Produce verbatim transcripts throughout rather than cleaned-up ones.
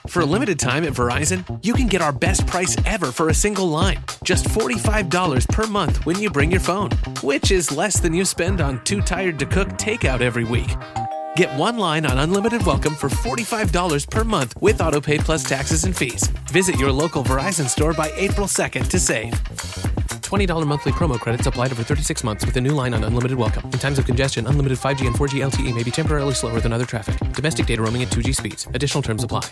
For a limited time at Verizon, you can get our best price ever for a single line. Just forty-five dollars per month when you bring your phone, which is less than you spend on Too Tired to Cook takeout every week. Get one line on Unlimited Welcome for forty-five dollars per month with AutoPay plus taxes and fees. Visit your local Verizon store by April second to save. twenty dollars monthly promo credits applied over thirty-six months with a new line on Unlimited Welcome. In times of congestion, unlimited five G and four G L T E may be temporarily slower than other traffic. Domestic data roaming at two G speeds. Additional terms apply.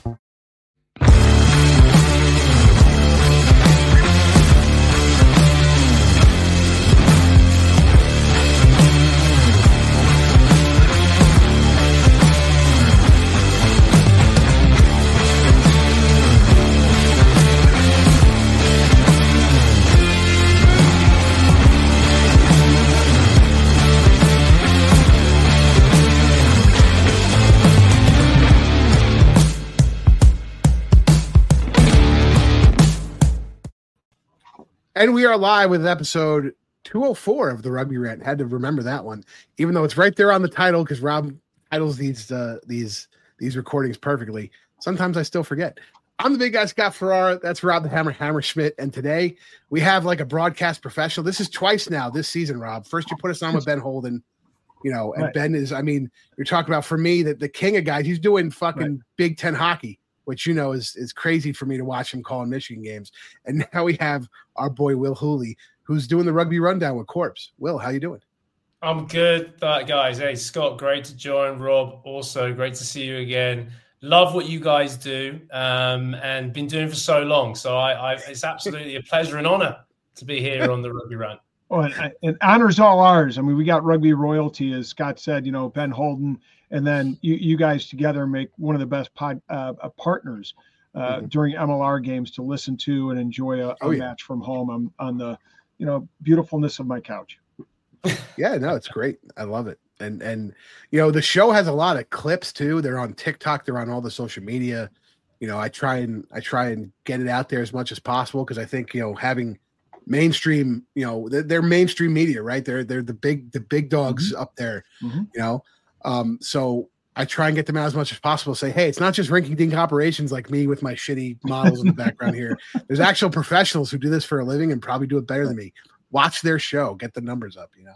And we are live with episode two oh four of the Rugby Rant. Had to remember that one, even though it's right there on the title because Rob titles these uh, these these recordings perfectly. Sometimes I still forget. I'm the big guy, Scott Ferrara. That's Rob the Hammer Hammerschmidt. And today we have like a broadcast professional. This is twice now this season, Rob. First you put us on with Ben Holden, you know, and right. Ben is, I mean, you're talking about for me that the king of guys. He's doing fucking right. Big Ten hockey, which, you know, is, is crazy for me to watch him calling Michigan games. And now we have our boy, Will Hooley, who's doing the Rugby Rundown with Corpse. Will, how you doing? I'm good, uh, guys. Hey, Scott, great to join. Rob, also great to see you again. Love what you guys do um, and been doing for so long. So I, I, it's absolutely a pleasure and honor to be here on the Rugby Rant. Oh, and, and honor's all ours. I mean, we got rugby royalty, as Scott said, you know, Ben Holden, and then you, you guys together make one of the best pod, uh, uh, partners uh, mm-hmm. during M L R games to listen to and enjoy a, a oh, yeah. match from home on, on the, you know, beautifulness of my couch. Yeah, no, it's great. I love it. And, and, you know, the show has a lot of clips too. They're on TikTok. They're on all the social media. You know, I try and, I try and get it out there as much as possible. Cause I think, you know, having mainstream, you know, they're, they're mainstream media, right? They're, they're the big, the big dogs mm-hmm. up there, mm-hmm. you know? Um, so I try and get them out as much as possible. Say, hey, it's not just rinky dink operations like me with my shitty models in the background here. There's actual professionals who do this for a living and probably do it better than me. Watch their show, get the numbers up, you know?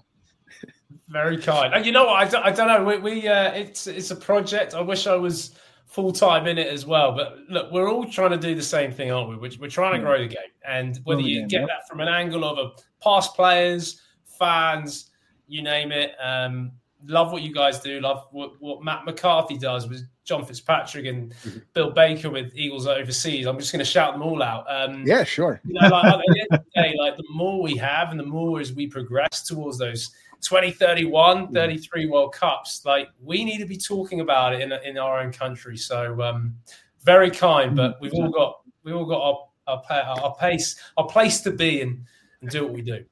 Very kind. And you know what? I don't, I don't know. We, we uh, it's, it's a project. I wish I was full-time in it as well. But look, we're all trying to do the same thing, aren't we? We're, we're trying to grow the game. And whether you game, get yep. that from an angle of a past players, fans, you name it. Um, love what you guys do. Love what, what Matt McCarthy does with John Fitzpatrick and mm-hmm. Bill Baker with Eagles Overseas. I'm just going to shout them all out. Um, yeah, sure. You know, like, at the end of the day, like the more we have and the more as we progress towards those twenty thirty-one, thirty-three World Cups, like we need to be talking about it in in our own country. So um, very kind, but we've all got we all got our our, our pace, our place to be and, and do what we do.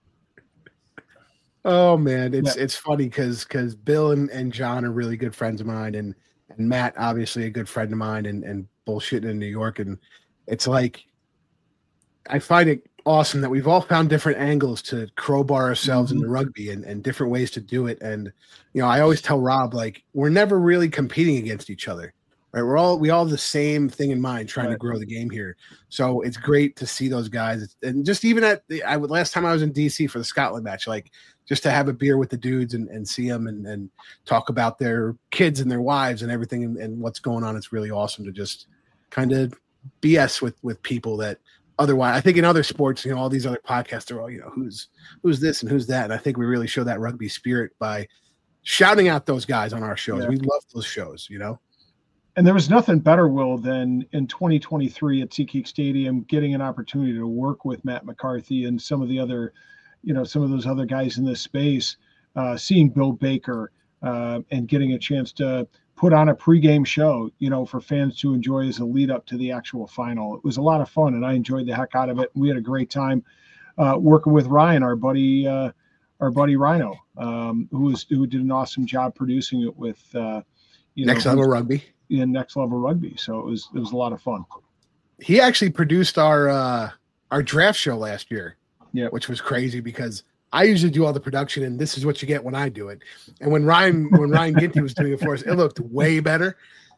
Oh man, it's yeah. it's funny because because Bill and, and John are really good friends of mine, and and Matt obviously a good friend of mine, and and bullshitting in New York, and it's like I find it awesome that we've all found different angles to crowbar ourselves mm-hmm. into rugby and, and different ways to do it. And, you know, I always tell Rob, like, we're never really competing against each other, right? We're all, we all have the same thing in mind, trying right. to grow the game here. So it's great to see those guys. And just even at the, I would, last time I was in D C for the Scotland match, like just to have a beer with the dudes and, and see them and, and talk about their kids and their wives and everything and, and what's going on. It's really awesome to just kind of B S with, with people that, otherwise, I think in other sports, you know, all these other podcasts are all, you know, who's who's this and who's that. And I think we really show that rugby spirit by shouting out those guys on our shows. Yeah. We love those shows, you know. And there was nothing better, Will, than in twenty twenty-three at SeatGeek Stadium, getting an opportunity to work with Matt McCarthy and some of the other, you know, some of those other guys in this space, uh, seeing Bill Baker uh, and getting a chance to put on a pregame show, you know, for fans to enjoy as a lead up to the actual final. It was a lot of fun, and I enjoyed the heck out of it. We had a great time uh, working with Ryan, our buddy, uh, our buddy Rhino, um, who was who did an awesome job producing it with, uh, you Next know, Level Rugby. Yeah, Next Level Rugby. So it was it was a lot of fun. He actually produced our uh, our draft show last year, yeah, which was crazy because I usually do all the production, and this is what you get when I do it. And when Ryan when Ryan Ginty was doing it for us, it looked way better.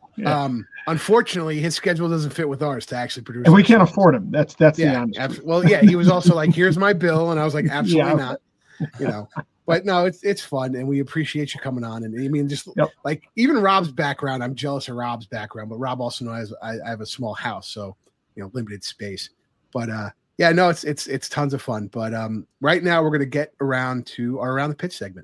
Yeah. Um, unfortunately, his schedule doesn't fit with ours to actually produce. And we can't afford him. That's that's yeah, the honest abs- truth. Well, yeah, he was also like, "Here's my bill," and I was like, "Absolutely Yeah. not." You know, but no, it's it's fun, and we appreciate you coming on. And I mean, just Yep. like even Rob's background, I'm jealous of Rob's background, but Rob also knows I, I have a small house, so you know, limited space. But uh, yeah, no, it's it's it's tons of fun. But um, right now we're gonna get around to our around the pitch segment.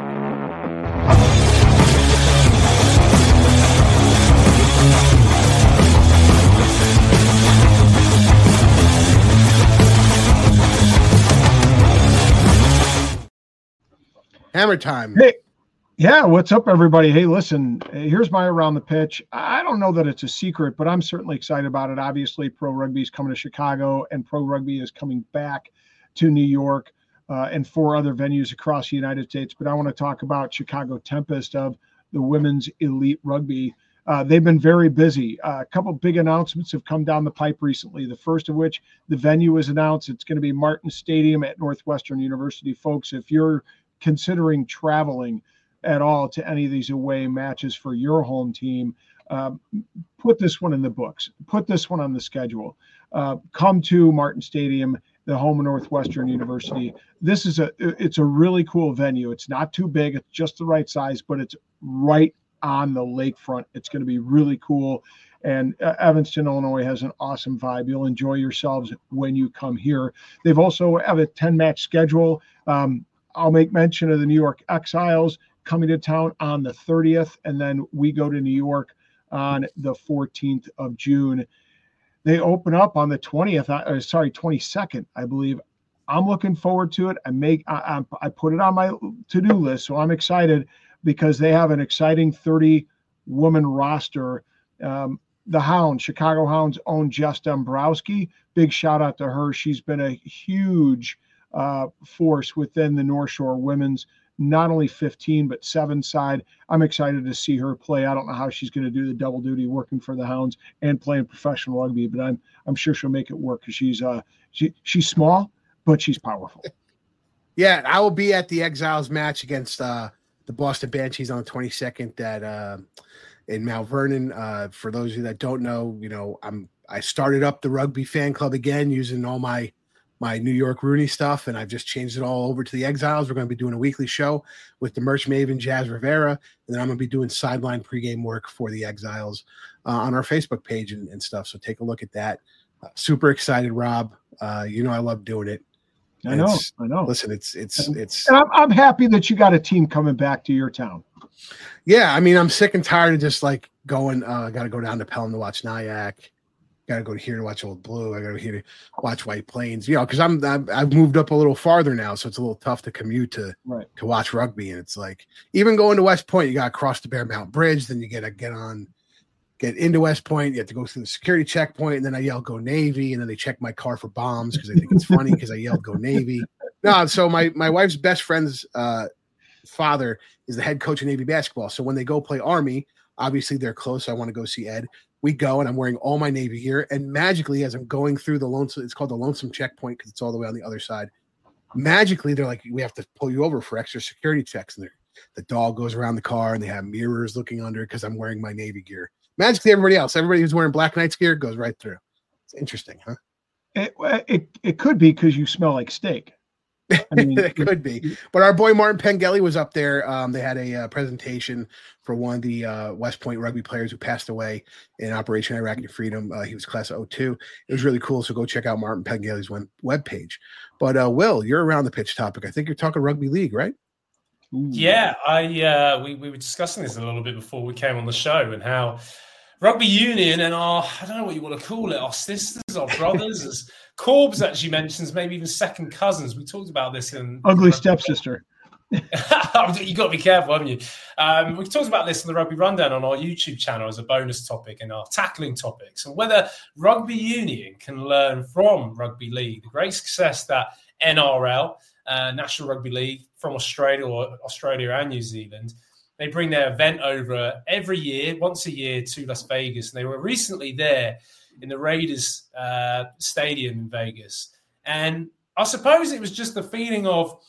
Hammer time. Hey, yeah, what's up, everybody? Hey, listen, here's my around the pitch. I don't know that it's a secret, but I'm certainly excited about it. Obviously, Pro Rugby is coming to Chicago, and Pro Rugby is coming back to New York uh, and four other venues across the United States. But I want to talk about Chicago Tempest of the Women's Elite Rugby. Uh, they've been very busy. Uh, a couple big announcements have come down the pipe recently. The first of which, the venue is announced. It's going to be Martin Stadium at Northwestern University. Folks, if you're considering traveling at all to any of these away matches for your home team, uh, put this one in the books. Put this one on the schedule. Uh, come to Martin Stadium, the home of Northwestern University. This is a it's a really cool venue. It's not too big. It's just the right size, but it's right on the lakefront. It's going to be really cool. And uh, Evanston, Illinois has an awesome vibe. You'll enjoy yourselves when you come here. They've also have a ten match schedule. Um, I'll make mention of the New York Exiles coming to town on the thirtieth, and then we go to New York on the fourteenth of June. They open up on the twentieth, uh, sorry, twenty-second, I believe. I'm looking forward to it. I make I, I, I put it on my to-do list, so I'm excited because they have an exciting thirty-woman roster. Um, the Hounds, Chicago Hounds own Jess Dombrowski. Big shout out to her. She's been a huge Uh, force within the North Shore women's, not only fifteen, but seven side. I'm excited to see her play. I don't know how she's going to do the double duty working for the Hounds and playing professional rugby, but I'm I'm sure she'll make it work because she's uh she she's small, but she's powerful. Yeah, I will be at the Exiles match against uh, the Boston Banshees on the twenty-second at uh, in Mount Vernon. Uh, for those of you that don't know, you know, I'm I started up the rugby fan club again using all my my New York Rooney stuff, and I've just changed it all over to the Exiles. We're going to be doing a weekly show with the merch maven Jazz Rivera, and then I'm going to be doing sideline pregame work for the Exiles uh, on our Facebook page and, and stuff. So take a look at that. Uh, super excited, Rob. Uh, you know I love doing it. I know, I know. Listen, it's it's and, it's. And I'm I'm happy that you got a team coming back to your town. Yeah, I mean, I'm sick and tired of just like going. I uh, got to go down to Pelham to watch Nyack. Got to go here to watch Old Blue. I got to here to watch White Plains. You know, because I'm, I'm I've moved up a little farther now, so it's a little tough to commute to right. to watch rugby. And it's like even going to West Point, you got to cross the Bear Mountain Bridge, then you got to get on, get into West Point. You have to go through the security checkpoint, and then I yell "Go Navy," and then they check my car for bombs because they think it's funny because I yelled "Go Navy." No, so my my wife's best friend's uh, father is the head coach of Navy basketball. So when they go play Army, obviously they're close. So I want to go see Ed. We go, and I'm wearing all my Navy gear. And magically, as I'm going through the lonesome, it's called the Lonesome Checkpoint because it's all the way on the other side. Magically, they're like, we have to pull you over for extra security checks. And the dog goes around the car, and they have mirrors looking under because I'm wearing my Navy gear. Magically, everybody else, everybody who's wearing Black Knights gear goes right through. It's interesting, huh? It it, it could be because you smell like steak. I mean, it could be, but our boy Martin Pengelly was up there. Um, they had a uh, presentation for one of the uh, West Point rugby players who passed away in Operation Iraqi Freedom. Uh, he was class of oh two. It was really cool. So go check out Martin Pengelly's web page. But uh, Will, you're around the pitch topic. I think you're talking rugby league, right? Ooh. Yeah, I uh, we we were discussing this a little bit before we came on the show, and how rugby union and our, I don't know what you want to call it, our sisters, our brothers, as Corbs actually mentions, maybe even second cousins. We talked about this in ugly stepsister. You got to be careful, haven't you? Um, we talked about this in the Rugby Rundown on our YouTube channel as a bonus topic and our tackling topics, and whether rugby union can learn from rugby league. The great success that N R L, uh, National Rugby League, from Australia or Australia and New Zealand, they bring their event over every year, once a year, to Las Vegas. And they were recently there in the Raiders uh, Stadium in Vegas. And I suppose it was just the feeling of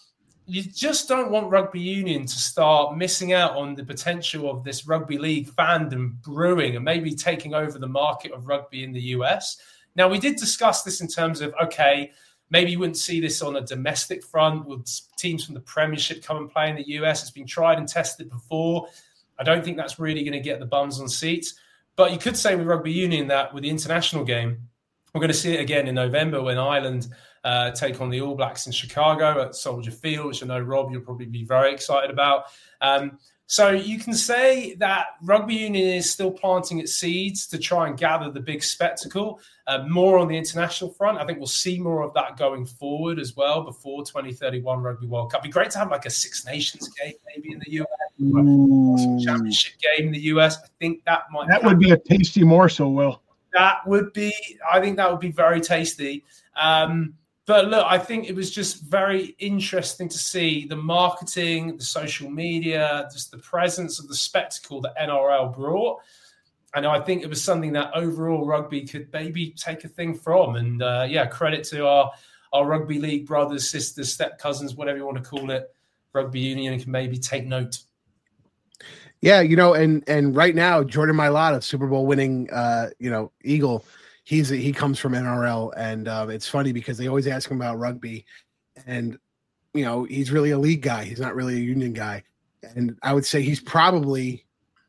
you just don't want rugby union to start missing out on the potential of this rugby league fandom brewing and maybe taking over the market of rugby in the U S. Now, we did discuss this in terms of, okay, maybe you wouldn't see this on a domestic front with teams from the Premiership come and play in the U S. It's been tried and tested before. I don't think that's really going to get the bums on seats. But you could say with rugby union that with the international game, we're going to see it again in November when Ireland uh, take on the All Blacks in Chicago at Soldier Field, which I know, Rob, you'll probably be very excited about. Um, so you can say that rugby union is still planting its seeds to try and gather the big spectacle, uh, more on the international front. I think we'll see more of that going forward as well before twenty thirty-one Rugby World Cup. It'd be great to have like a Six Nations game maybe in the U S, or some championship game in the U S. I think that might that would be a tasty morsel, Will. That would be, I think that would be very tasty. Um, but look, I think it was just very interesting to see the marketing, the social media, just the presence of the spectacle that N R L brought. And I think it was something that overall rugby could maybe take a thing from. And uh, yeah, credit to our, our rugby league brothers, sisters, step cousins, whatever you want to call it. Rugby union can maybe take note. Yeah, you know, and and right now, Jordan Mailata, Super Bowl winning, uh, you know, Eagle, he's he comes from N R L, and uh, it's funny because they always ask him about rugby, and you know, he's really a league guy. He's not really a union guy, and I would say he's probably,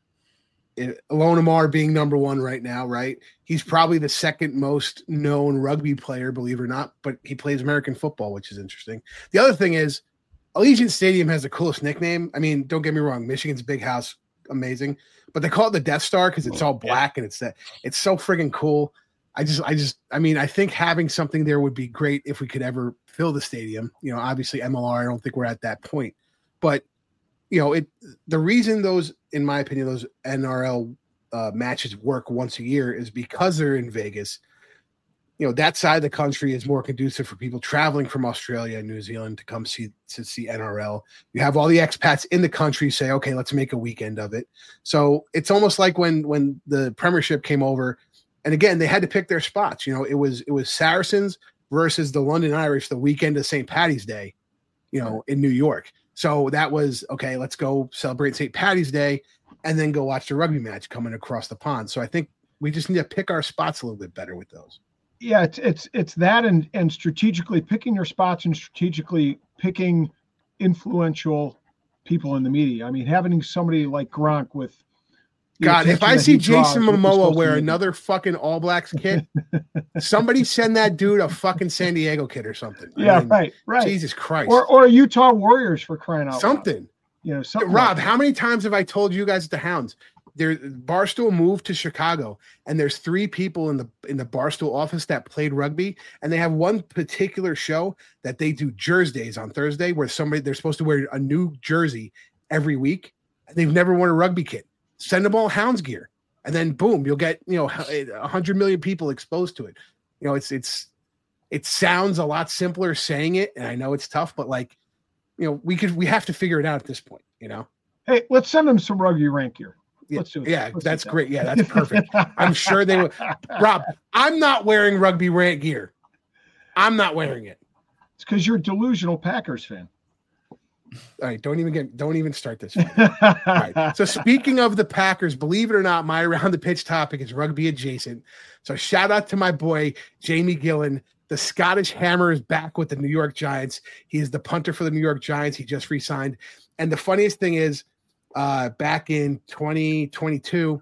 Alon Amar being number one right now, right? He's probably the second most known rugby player, believe it or not, but he plays American football, which is interesting. The other thing is, Allegiant Stadium has the coolest nickname. I mean, don't get me wrong, Michigan's big house, amazing, but they call it the Death Star because it's all black and it's that it's so friggin' cool. I just, I just, I mean, I think having something there would be great if we could ever fill the stadium. You know, obviously M L R, I don't think we're at that point, but you know, it. The reason those, in my opinion, those N R L uh, matches work once a year is because they're in Vegas. You know, that side of the country is more conducive for people traveling from Australia and New Zealand to come see to see N R L. You have all the expats in the country say, okay, let's make a weekend of it. So it's almost like when when the Premiership came over, and again, they had to pick their spots. You know, it was it was Saracens versus the London Irish the weekend of Saint Paddy's Day, you know, in New York. So that was, okay, let's go celebrate Saint Paddy's Day and then go watch the rugby match coming across the pond. So I think we just need to pick our spots a little bit better with those. Yeah, it's it's it's that and and strategically picking your spots and strategically picking influential people in the media. I mean, having somebody like Gronk with God, if I see Jason Momoa wear another fucking All Blacks kit, somebody send that dude a fucking San Diego kit or something. Yeah, I mean, right, right. Jesus Christ. Or or Utah Warriors for crying out something. Loud. You know, something. Rob, like how many times have I told you guys at the Hounds? There, Barstool moved to Chicago, and there's three people in the in the Barstool office that played rugby, and they have one particular show that they do Jersey Days on Thursday, where somebody they're supposed to wear a new jersey every week, and they've never worn a rugby kit. Send them all Hounds gear, and then boom, you'll get you know a hundred million people exposed to it. You know, it's it's it sounds a lot simpler saying it, and I know it's tough, but like you know, we could we have to figure it out at this point. You know, hey, let's send them some rugby rank gear. Yeah, Let's do it. yeah Let's that's that. great. Yeah, that's perfect. I'm sure they would. Rob, I'm not wearing rugby rant gear. I'm not wearing it. It's because you're a delusional Packers fan. All right, don't even get, don't even start this. All right. So speaking of the Packers, believe it or not, my around the pitch topic is rugby adjacent. So shout out to my boy Jamie Gillan. The Scottish Hammer is back with the New York Giants. He is the punter for the New York Giants. He just re-signed. And the funniest thing is, Uh, back in twenty twenty-two,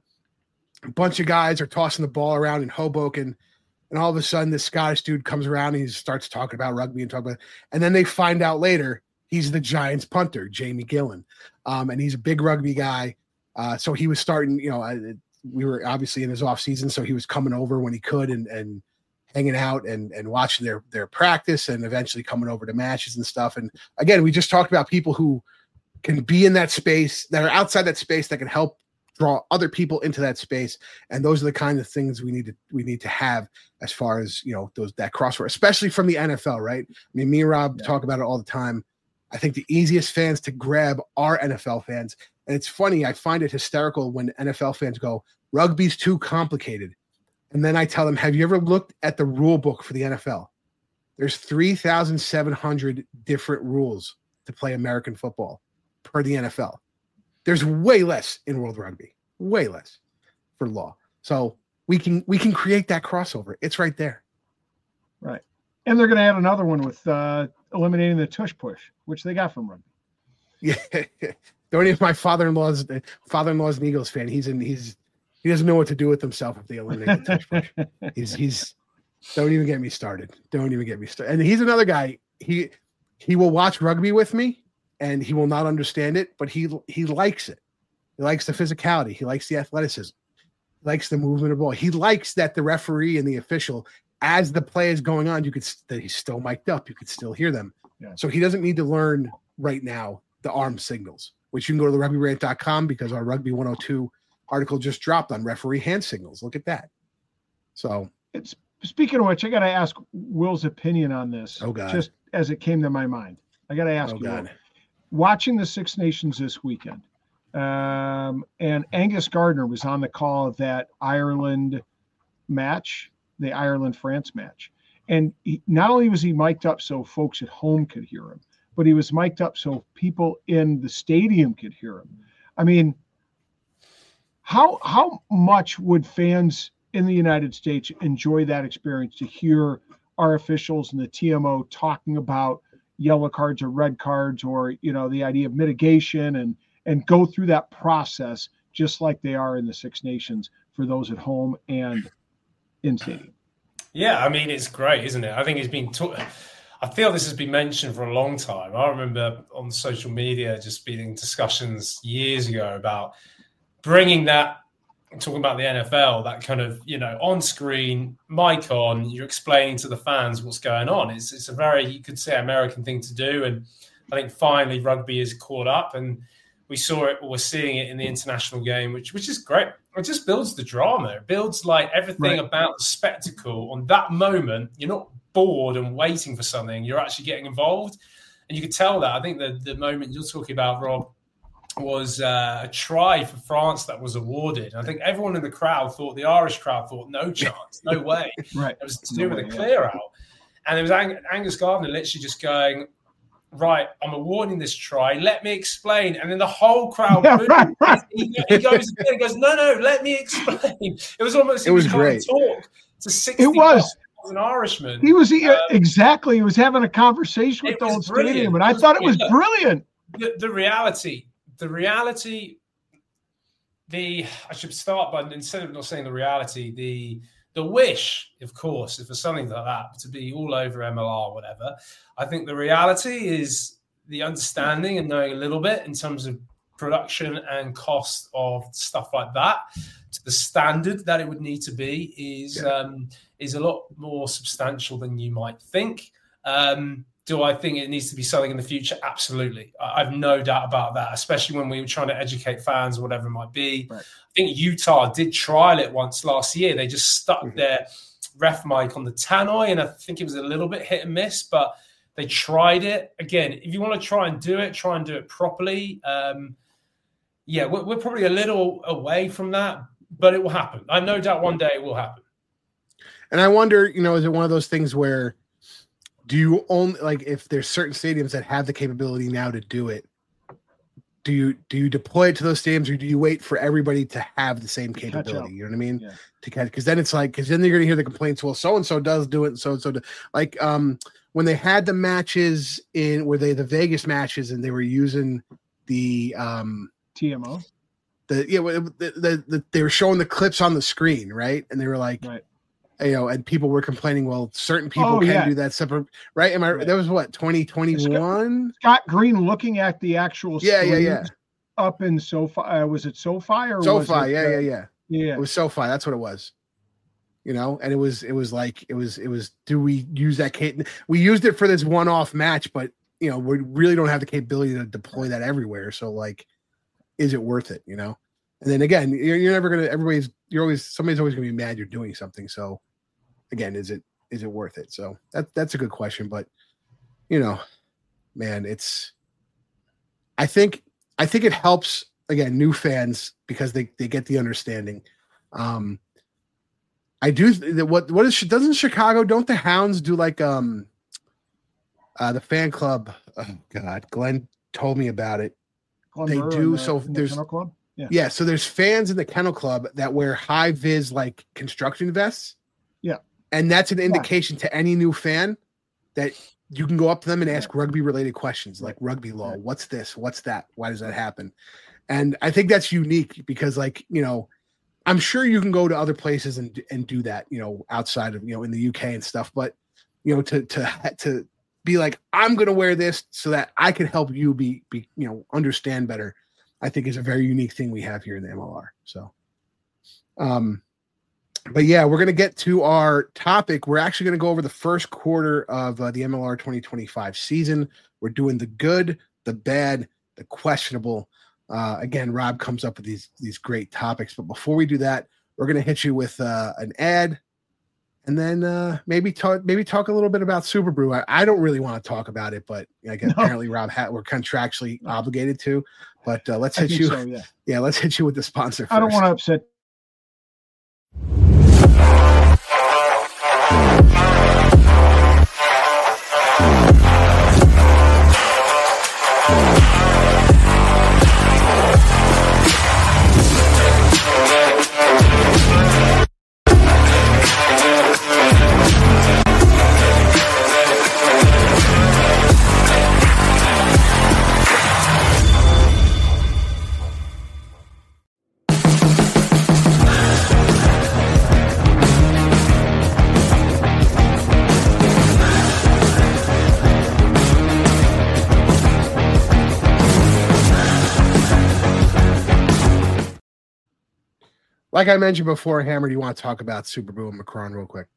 a bunch of guys are tossing the ball around in Hoboken, and all of a sudden this Scottish dude comes around and he starts talking about rugby and talking about, and then they find out later he's the Giants punter, Jamie Gillan, um, and he's a big rugby guy. Uh, so he was starting, you know, I, we were obviously in his off season, so he was coming over when he could and and hanging out and and watching their their practice and eventually coming over to matches and stuff. And again, we just talked about people who can be in that space, that are outside that space, that can help draw other people into that space. And those are the kind of things we need to we need to have as far as, you know, those that crossover, especially from the N F L, right? I mean, me and Rob yeah. talk about it all the time. I think the easiest fans to grab are N F L fans. And it's funny, I find it hysterical when N F L fans go, rugby's too complicated. And then I tell them, have you ever looked at the rule book for the N F L? There's three thousand seven hundred different rules to play American football per the N F L. There's way less in World Rugby, way less for law. So we can we can create that crossover. It's right there. Right. And they're going to add another one with uh, eliminating the tush push, which they got from rugby. Yeah. Don't even my father-in-law's father-in-law's an Eagles fan. He's in he's he doesn't know what to do with himself if they eliminate the tush push. He's he's don't even get me started. Don't even get me started. And he's another guy. He he will watch rugby with me and he will not understand it, but he he likes it. He likes the physicality. He likes the athleticism. He likes the movement of the ball. He likes that the referee and the official, as the play is going on, you could that he's still mic'd up. You could still hear them. Yeah. So he doesn't need to learn right now the arm signals, which you can go to the rugby rant dot com because our Rugby one oh two article just dropped on referee hand signals. Look at that. So it's speaking of which, I got to ask Will's opinion on this. Oh God. Just as it came to my mind, I got to ask Oh you. God. Will, watching the Six Nations this weekend, um, and Angus Gardner was on the call of that Ireland match, the Ireland-France match. And he, not only was he mic'd up so folks at home could hear him, but he was mic'd up so people in the stadium could hear him. I mean, how how much would fans in the United States enjoy that experience to hear our officials and the T M O talking about yellow cards or red cards, or, you know, the idea of mitigation, and and go through that process just like they are in the Six Nations for those at home and in stadium? Yeah, I mean, it's great, isn't it? I think it's been taught. I feel this has been mentioned for a long time. I remember on social media just being discussions years ago about bringing that, talking about the N F L, that kind of, you know, on screen, mic on, you're explaining to the fans what's going on. It's it's a very, you could say, American thing to do. And I think finally rugby is caught up, and we saw it, or we're seeing it in the international game, which which is great. It just builds the drama. It builds like everything right. about the spectacle. On that moment, you're not bored and waiting for something. You're actually getting involved. And you could tell that. I think the, the moment you're talking about, Rob, was uh, a try for France that was awarded. I think everyone in the crowd thought, the Irish crowd thought, no chance, no way. Right. It was to do No with way, a yeah. clear out. And there was Ang- Angus Gardner literally just going, right, I'm awarding this try. Let me explain. And then the whole crowd, Yeah, right, right. He, he goes again, he goes, no, no, let me explain. It was almost, It was trying great. to talk to sixty It was. an Irishman. He was he, Um, exactly. He was having a conversation with it the was whole brilliant. stadium, and It I was thought it was brilliant. brilliant. The, the reality, the reality, the I should start by, instead of not saying the reality, the the wish, of course, if for something like that to be all over M L R or whatever. I think the reality is the understanding and knowing a little bit in terms of production and cost of stuff like that, to the standard that it would need to be is Yeah. um, is a lot more substantial than you might think. Um, do I think it needs to be something in the future? Absolutely. I have no doubt about that, especially when we were trying to educate fans or whatever it might be. Right. I think Utah did trial it once last year. They just stuck Mhm. their ref mic on the tannoy, and I think it was a little bit hit and miss, but they tried it. Again, if you want to try and do it, try and do it properly. Um, yeah, we're, we're probably a little away from that, but it will happen. I have no doubt one day it will happen. And I wonder, you know, is it one of those things where do you only, like, if there's certain stadiums that have the capability now to do it, do you do you deploy it to those stadiums, or do you wait for everybody to have the same catch capability? up. You know what I mean? Yeah. To catch, because then it's like, because then you're going to hear the complaints. Well, so and so does do it, and so and so do. Like um, when they had the matches in where they the Vegas matches, and they were using the um T M O. the yeah the, the, the they were showing the clips on the screen, right? And they were like, Right. you know, and people were complaining, well, certain people Oh, can yeah. do that separate, right? Am I? Right. That was what, twenty twenty-one? Scott Green looking at the actual Yeah, yeah, yeah. screens up in SoFi. Uh, was it SoFi or was SoFi, it, yeah, uh, yeah, yeah. yeah. It was SoFi. That's what it was. You know, and it was, it was like, it was, it was. Do we use that? Cap- we used it for this one-off match, but you know, we really don't have the capability to deploy that everywhere. So, like, is it worth it? You know. And then again, you're, you're never gonna. Everybody's. You're always. Somebody's always gonna be mad you're doing something. So, again, is it is it worth it? So that that's a good question. But you know, man, it's. I think I think it helps again new fans because they they get the understanding. Um, I do. What what is doesn't Chicago? Don't the Hounds do like um Uh, the fan club. Oh God, Glenn told me about it. Glenn they Burr do the, so. the There's Kennel Club. Yeah. yeah. So there's fans in the Kennel Club that wear high vis like construction vests. Yeah. And that's an indication yeah. to any new fan that you can go up to them and ask yeah. rugby related questions like rugby law. Yeah. What's this? What's that? Why does that happen? And I think that's unique because, like, you know, I'm sure you can go to other places and and do that, you know, outside of, you know, in the U K and stuff. But, you know, to to to be like, I'm going to wear this so that I can help you be, be, you know, understand better, I think is a very unique thing we have here in the M L R. So, um, but yeah, we're going to get to our topic. We're actually going to go over the first quarter of uh, the M L R twenty twenty-five season. We're doing the good, the bad, the questionable. Uh, again, Rob comes up with these, these great topics, but before we do that, we're going to hit you with uh, an ad and then uh, maybe talk, maybe talk a little bit about Super Brew. I, I don't really want to talk about it, but like no. apparently Rob had, we're contractually no. obligated to, but uh, let's hit you. So, yeah. yeah, let's hit you with the sponsor first. I don't want to upset. Like I mentioned before, Hammer, do you want to talk about Super Brew and Macron real quick?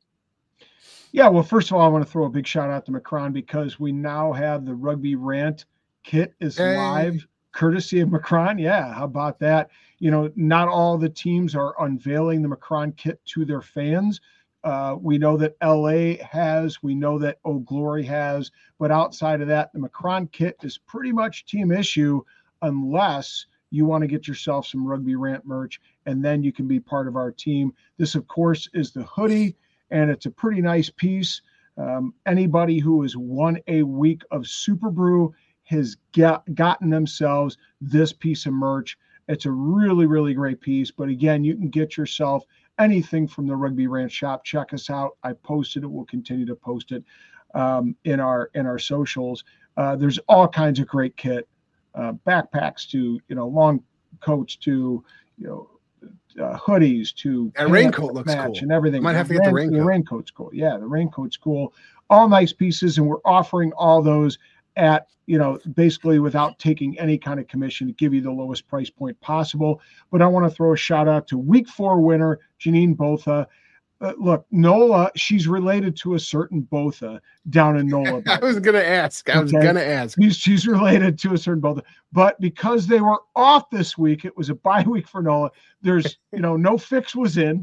Yeah, well, first of all, I want to throw a big shout out to Macron because we now have the Rugby Rant kit is hey. live, courtesy of Macron. Yeah, how about that? You know, not all the teams are unveiling the Macron kit to their fans. Uh, we know that L A has, we know that Old Glory has, but outside of that, the Macron kit is pretty much team issue unless you want to get yourself some Rugby Rant merch, and then you can be part of our team. This, of course, is the hoodie, and it's a pretty nice piece. Um, anybody who has won a week of Super Brew has get, gotten themselves this piece of merch. It's a really, really great piece. But again, you can get yourself anything from the Rugby Rant shop. Check us out. I posted it. We'll continue to post it um, in our in our socials. Uh, there's all kinds of great kit. Uh, backpacks to, you know, long coats to, you know, uh, hoodies to that raincoat looks cool and everything. Might have to get the raincoat. The raincoat's cool. Yeah, the raincoat's cool. All nice pieces, and we're offering all those at, you know, basically without taking any kind of commission to give you the lowest price point possible. But I want to throw a shout out to week four winner Janine Botha. Uh, look, Nola, she's related to a certain Botha down in Nola. I was going to ask. I was okay? going to ask. She's, she's related to a certain Botha. But because they were off this week, it was a bye week for Nola. There's, you know, no fix was in.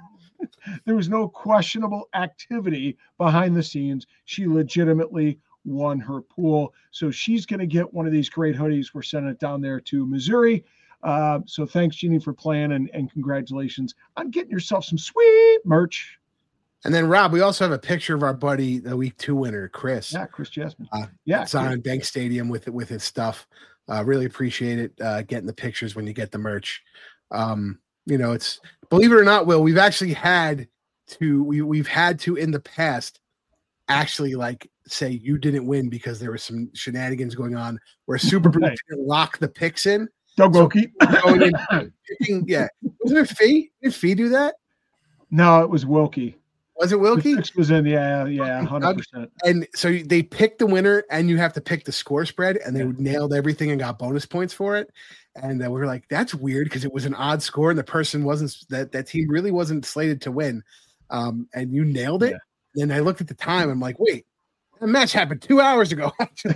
There was no questionable activity behind the scenes. She legitimately won her pool. So she's going to get one of these great hoodies. We're sending it down there to Missouri. Uh, so thanks, Jeannie, for playing, and, and congratulations on getting yourself some sweet merch. And then, Rob, we also have a picture of our buddy, the week two winner, Chris. Yeah, Chris Jasmine. Uh, yeah, it's on Bank Stadium with with his stuff. Uh, really appreciate it. Uh, getting the pictures when you get the merch. Um, you know, it's, believe it or not, Will, we've actually had to we we've had to in the past actually like say you didn't win because there was some shenanigans going on where Super Brew right. didn't lock the picks in. Doug Wilkie. So yeah. Wasn't it Fee? Did Fee do that? No, it was Wilkie. Was it Wilkie? The was in, yeah, yeah, one hundred percent. And so they picked the winner, and you have to pick the score spread, and they yeah. nailed everything and got bonus points for it. And uh, we were like, that's weird because it was an odd score, and the person wasn't, that, that team really wasn't slated to win. Um, and you nailed it. Yeah. And I looked at the time, I'm like, wait, the match happened two hours ago.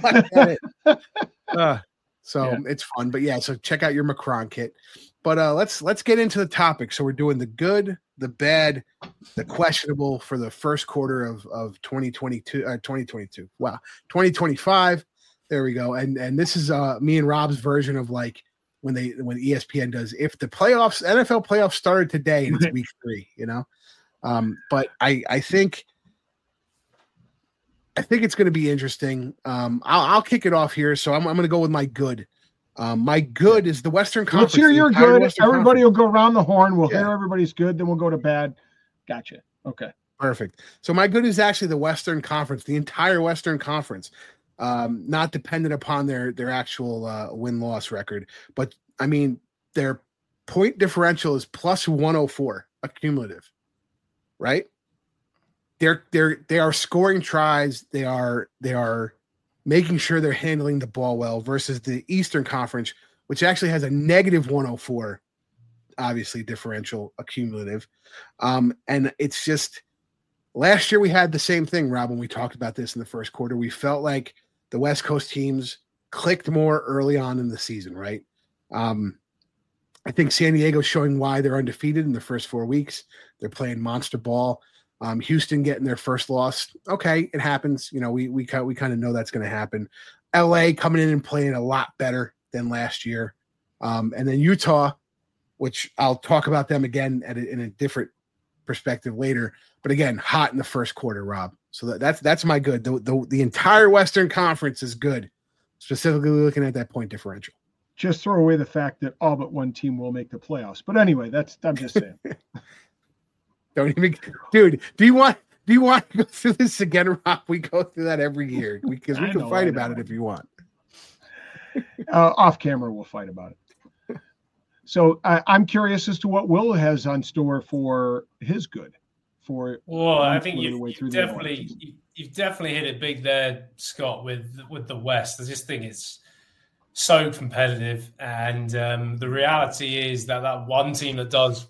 uh, So yeah. it's fun, but yeah, so check out your Macron kit. But uh, let's let's get into the topic. So we're doing the good, the bad, the questionable for the first quarter of, of twenty twenty-two, uh, twenty twenty-two. Wow, twenty twenty-five. There we go. And and this is uh, me and Rob's version of like when they when E S P N does if the playoffs, N F L playoffs started today and it's week three, you know. Um, but I I think I think it's going to be interesting. Um, I'll, I'll kick it off here. So I'm, I'm going to go with my good. Um, my good is the Western Conference. Let's hear your good. Western Everybody Conference. will go around the horn. We'll Yeah. hear everybody's good. Then we'll go to bad. Gotcha. Okay. Perfect. So my good is actually the Western Conference, the entire Western Conference, um, not dependent upon their their actual uh, win-loss record. But, I mean, their point differential is plus one oh four accumulative, right? They're they're they are scoring tries. They are they are making sure they're handling the ball well versus the Eastern Conference, which actually has a negative one oh four, obviously differential accumulative. Um, and it's just last year we had the same thing, Rob, when we talked about this in the first quarter. We felt like the West Coast teams clicked more early on in the season, right? Um, I think San Diego's showing why they're undefeated in the first four weeks. They're playing monster ball. Um, Houston getting their first loss. Okay, it happens. You know, we we we kind of know that's going to happen. L A coming in and playing a lot better than last year. Um, and then Utah, which I'll talk about them again at a, in a different perspective later. But again, hot in the first quarter, Rob. So that, that's that's my good. The, the the entire Western Conference is good, specifically looking at that point differential. Just throw away the fact that all but one team will make the playoffs. But anyway, that's I'm just saying. Don't even, dude. Do you want? Do you want to go through this again, Rob? We go through that every year because we I can know, fight I about know. it if you want. Uh, off camera, we'll fight about it. So I, I'm curious as to what Will has on store for his good. For Well, I one think quarter you, way you've through the definitely season. you, you've definitely hit it big there, Scott, with with the West. I just think it's so competitive, and um, the reality is that that one team that does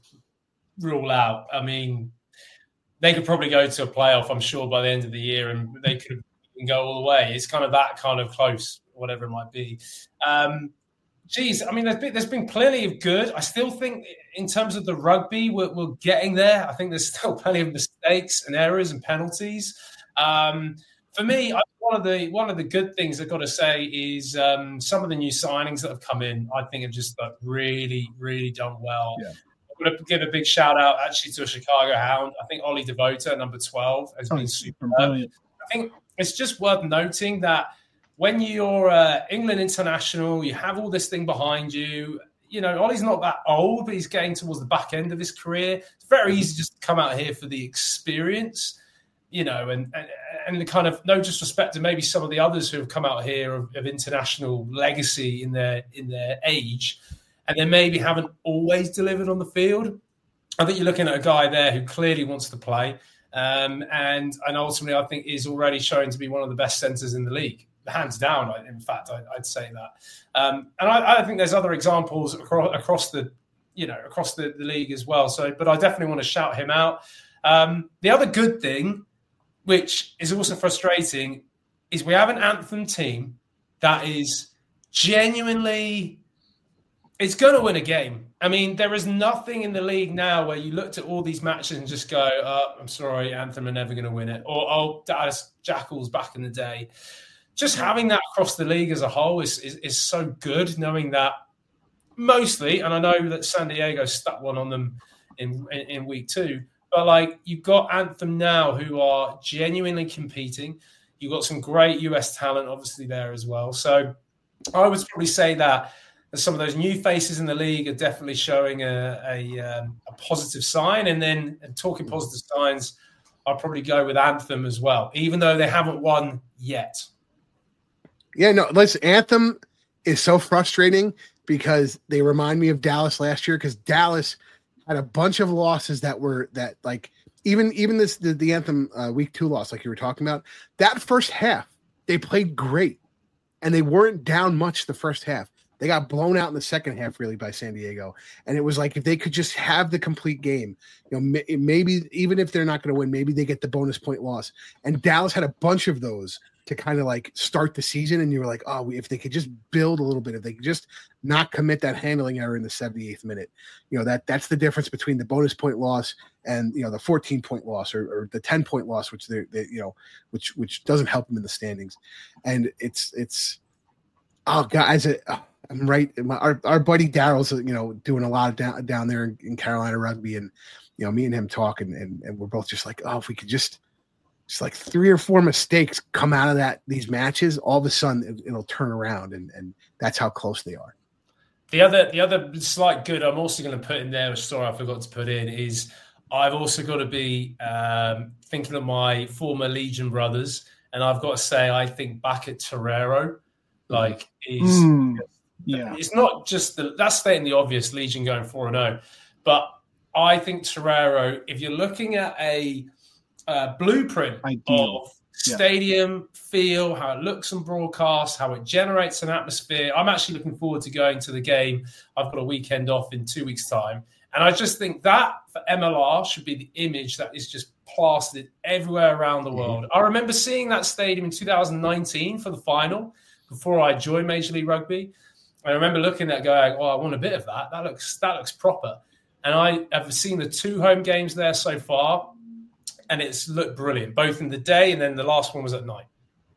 rule out, I mean, they could probably go to a playoff, I'm sure, by the end of the year, and they could go all the way. It's kind of that kind of close, whatever it might be. Um, geez, I mean, there's been, there's been plenty of good. I still think in terms of the rugby, we're, we're getting there. I think there's still plenty of mistakes and errors and penalties. Um, for me, I, one of the one of the good things I've got to say is um, some of the new signings that have come in, I think have just like, really, really done well. Yeah. I'm going to give a big shout out actually to a Chicago Hound. I think Ollie Devota, number twelve, has Oh, been he's super. brilliant. I think it's just worth noting that when you're uh, England international, you have all this thing behind you. You know, Ollie's not that old, but he's getting towards the back end of his career. It's very easy just to come out here for the experience, you know, and and, and the kind of no disrespect to maybe some of the others who have come out here of, of international legacy in their in their age, and they maybe haven't always delivered on the field. I think you're looking at a guy there who clearly wants to play, um, and and ultimately I think is already showing to be one of the best centres in the league. Hands down, in fact, I'd say that. Um, and I, I think there's other examples across, across the, you know, across the, the league as well. So, but I definitely want to shout him out. Um, the other good thing, which is also frustrating, is we have an Anthem team that is genuinely, it's going to win a game. I mean, there is nothing in the league now where you looked at all these matches and just go, oh, I'm sorry, Anthem are never going to win it. Or, oh, Dallas Jackals back in the day. Just having that across the league as a whole is, is is so good, knowing that mostly, and I know that San Diego stuck one on them in, in, in week two, but like you've got Anthem now who are genuinely competing. You've got some great U S talent obviously there as well. So I would probably say that some of those new faces in the league are definitely showing a, a, um, a positive sign. And then and talking positive signs, I'll probably go with Anthem as well, even though they haven't won yet. Yeah, no, listen, Anthem is so frustrating because they remind me of Dallas last year because Dallas had a bunch of losses that were that like even even this the, the Anthem uh, week two loss like you were talking about, that first half they played great and they weren't down much the first half. They got blown out in the second half really by San Diego, and it was like if they could just have the complete game, you know, maybe even if they're not going to win, maybe they get the bonus point loss. And Dallas had a bunch of those to kind of like start the season, and you were like, oh, if they could just build a little bit, if they could just not commit that handling error in the seventy-eighth minute, you know, that that's the difference between the bonus point loss and, you know, the fourteen point loss or, or the ten point loss, which they're, they, you know, which which doesn't help them in the standings. And it's it's oh guys, it, oh, I'm right. My, our our buddy Daryl's, you know, doing a lot of down down there in, in Carolina rugby, and you know, me and him talk, and, and and we're both just like, oh, if we could just just like three or four mistakes come out of that these matches, all of a sudden it, it'll turn around, and and that's how close they are. The other the other slight good I'm also going to put in there, a story I forgot to put in, is I've also got to be um, thinking of my former Legion brothers, and I've got to say I think back at Torero, like is mm, yeah, it's not just the that's stating the obvious, Legion going four and zero, but I think Torero, if you're looking at a uh, blueprint Ideal. of stadium feel, how it looks on broadcast, how it generates an atmosphere. I'm actually looking forward to going to the game. I've got a weekend off in two weeks' time. And I just think that for M L R should be the image that is just plastered everywhere around the world. I remember seeing that stadium in two thousand nineteen for the final before I joined Major League Rugby. I remember looking at it going, oh, I want a bit of that. That looks that looks proper. And I have seen the two home games there so far, and it's looked brilliant, both in the day and then the last one was at night.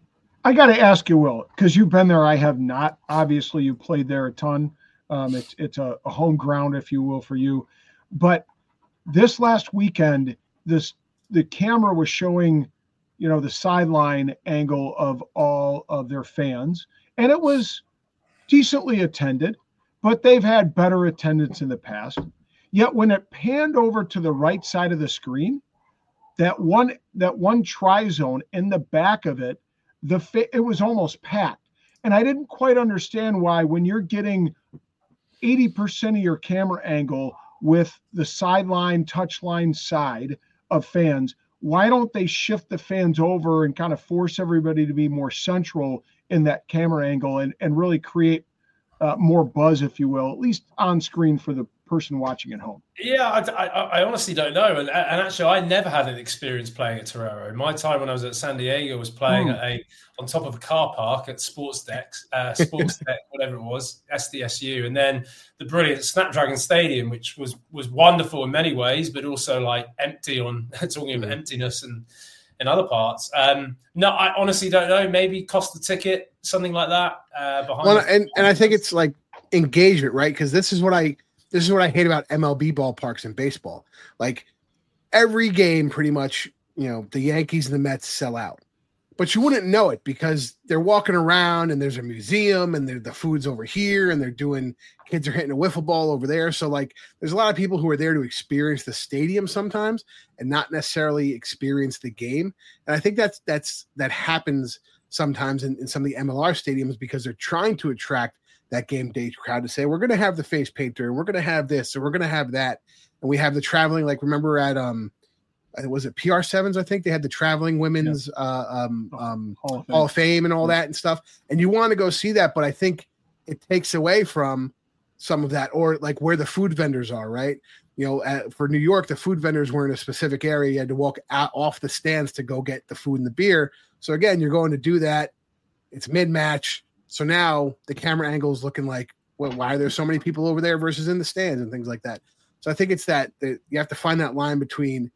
I got to ask you, Will, because you've been there. I have not. Obviously, you played there a ton. Um, it's it's a, a home ground, if you will, for you. But this last weekend, this the camera was showing, you know, the sideline angle of all of their fans, and it was decently attended, but they've had better attendance in the past. Yet when it panned over to the right side of the screen, that one that one tri-zone in the back of it, the it was almost packed. And I didn't quite understand why, when you're getting eighty percent of your camera angle with the sideline, touchline side of fans, why don't they shift the fans over and kind of force everybody to be more central in that camera angle and, and really create uh, more buzz, if you will, at least on screen for the person watching at home? Yeah, I, I, I honestly don't know. And, and actually, I never had an experience playing at Torero. My time when I was at San Diego was playing mm. at a on top of a car park at Sports Decks, uh, Sports Deck, whatever it was, S D S U, and then the brilliant Snapdragon Stadium, which was was wonderful in many ways, but also like empty on talking about emptiness and in other parts. Um, no, I honestly don't know. Maybe cost the ticket, something like that. Uh, behind well, and and I think it's like engagement, right? Because this is what I. This is what I hate about M L B ballparks and baseball. Like every game, pretty much, you know, the Yankees and the Mets sell out, but you wouldn't know it because they're walking around and there's a museum and the food's over here and they're doing, kids are hitting a wiffle ball over there. So like, there's a lot of people who are there to experience the stadium sometimes and not necessarily experience the game. And I think that's, that's, that happens sometimes in, in some of the M L R stadiums because they're trying to attract that game day crowd to say, we're going to have the face painter and we're going to have this, or we're going to have that. And we have the traveling, like remember at, um, was it P R sevens? I think they had the traveling women's yeah. uh, um, um, Hall, of Hall of Fame and all yeah. that and stuff. And you want to go see that, but I think it takes away from some of that, or like where the food vendors are, right? You know, uh, for New York, the food vendors were in a specific area. You had to walk out off the stands to go get the food and the beer. So again, you're going to do that. It's mid-match. So now the camera angle is looking like, well, why are there so many people over there versus in the stands and things like that? So I think it's that, that you have to find that line between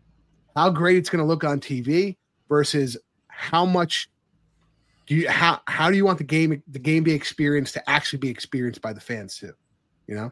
how great it's going to look on T V versus how much do you how how do you want the game the game be experienced to actually be experienced by the fans too, you know?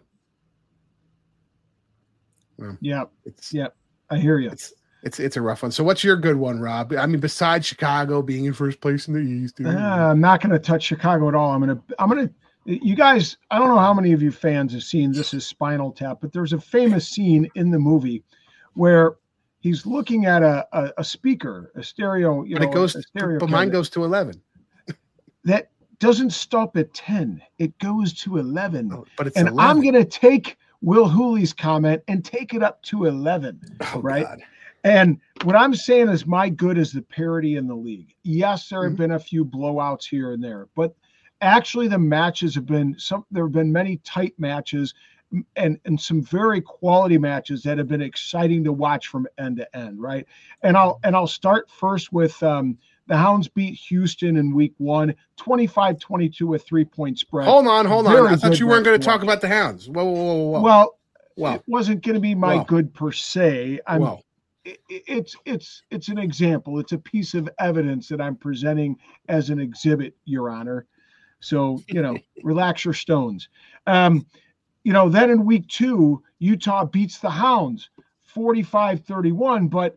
Well, yeah, it's yeah, I hear you. It's it's it's a rough one. So what's your good one, Rob? I mean, besides Chicago being in first place in the East, uh, I'm not going to touch Chicago at all. I'm going to I'm going to. You guys, I don't know how many of you fans have seen This Is Spinal Tap, but there's a famous scene in the movie where he's looking at a, a, a speaker, a stereo, you but know, it goes, a stereo but mine goes to eleven. That doesn't stop at ten. It goes to eleven. Oh, but it's and eleven. I'm going to take Will Hooley's comment and take it up to eleven, oh, right? God. And what I'm saying is my good is the parity in the league. Yes, there have mm-hmm. been a few blowouts here and there, but actually the matches have been some, there have been many tight matches and, and some very quality matches that have been exciting to watch from end to end. Right. And I'll, and I'll start first with um, the Hounds beat Houston in week one, twenty-five twenty-two, a three point spread. Hold on, hold very on. I thought you weren't going to talk watch. about the Hounds. Whoa, whoa, whoa, whoa. Well, whoa. It wasn't going to be my whoa. good per se. I'm, whoa. it, it's, it's, it's an example. It's a piece of evidence that I'm presenting as an exhibit, Your Honor. So, you know, relax your stones. Um, you know, then in week two, Utah beats the Hounds forty-five thirty-one, but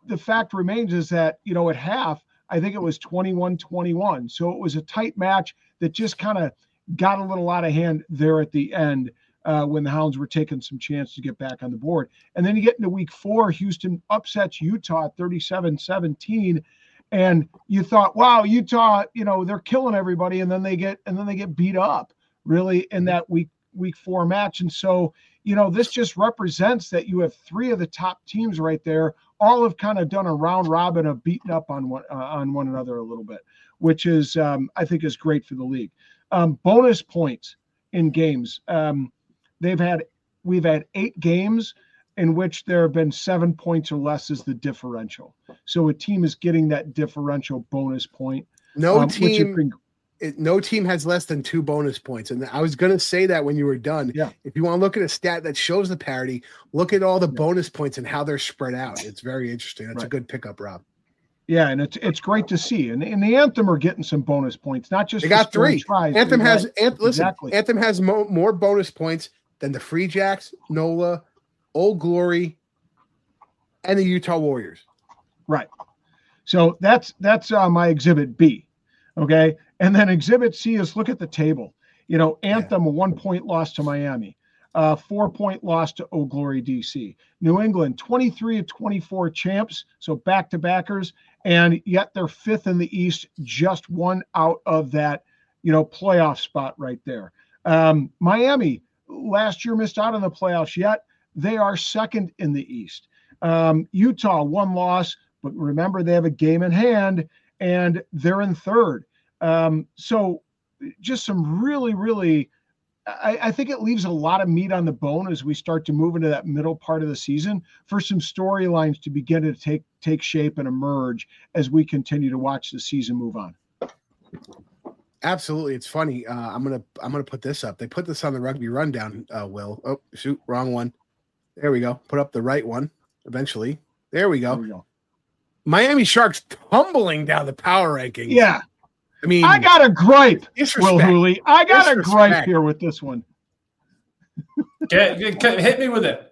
the fact remains is that, you know, at half, I think it was twenty-one twenty-one. So it was a tight match that just kind of got a little out of hand there at the end uh, when the Hounds were taking some chance to get back on the board. And then you get into week four, Houston upsets Utah thirty-seven seventeen. And you thought, wow, Utah, you know, they're killing everybody. And then they get, and then they get beat up really in that week, week four match. And so, you know, this just represents that you have three of the top teams right there. All have kind of done a round robin of beating up on one, uh, on one another a little bit, which is, um, I think is great for the league. Um, bonus points in games. Um, they've had, we've had eight games in which there have been seven points or less as the differential. So a team is getting that differential bonus point. No um, team, been, it, no team has less than two bonus points. And I was going to say that when you were done. Yeah. If you want to look at a stat that shows the parity, look at all the yeah. bonus points and how they're spread out. It's very interesting. That's right. a good pickup, Rob. Yeah, and it's it's great to see. And, and the Anthem are getting some bonus points, not just they got three. Tries, Anthem has got, Anthem, listen, exactly. Anthem has mo- more bonus points than the Free Jacks, NOLA, Old Glory, and the Utah Warriors. Right. So that's that's uh, my exhibit B. Okay. And then exhibit C is look at the table. You know, Anthem, yeah. a one point loss to Miami, uh, four point loss to Old Glory D C. New England, twenty-three of twenty-four champs. So back to backers. And yet they're fifth in the East, just one out of that, you know, playoff spot right there. Um, Miami last year missed out on the playoffs, yet they are second in the East. Um, Utah, one loss, but remember they have a game in hand and they're in third. Um, so just some really, really, I, I think it leaves a lot of meat on the bone as we start to move into that middle part of the season for some storylines to begin to take, take shape and emerge as we continue to watch the season move on. Absolutely. It's funny. Uh, I'm going to, I'm going to put this up. They put this on the Rugby Rundown, uh, Will. Oh, shoot. Wrong one. There we go. Put up the right one. Eventually. There we go. There we go. Miami Sharks tumbling down the power rankings. Yeah. I mean, I got a gripe, disrespect. Will Hooley. I got Disrespect. a gripe here with this one. Get, get, hit me with it.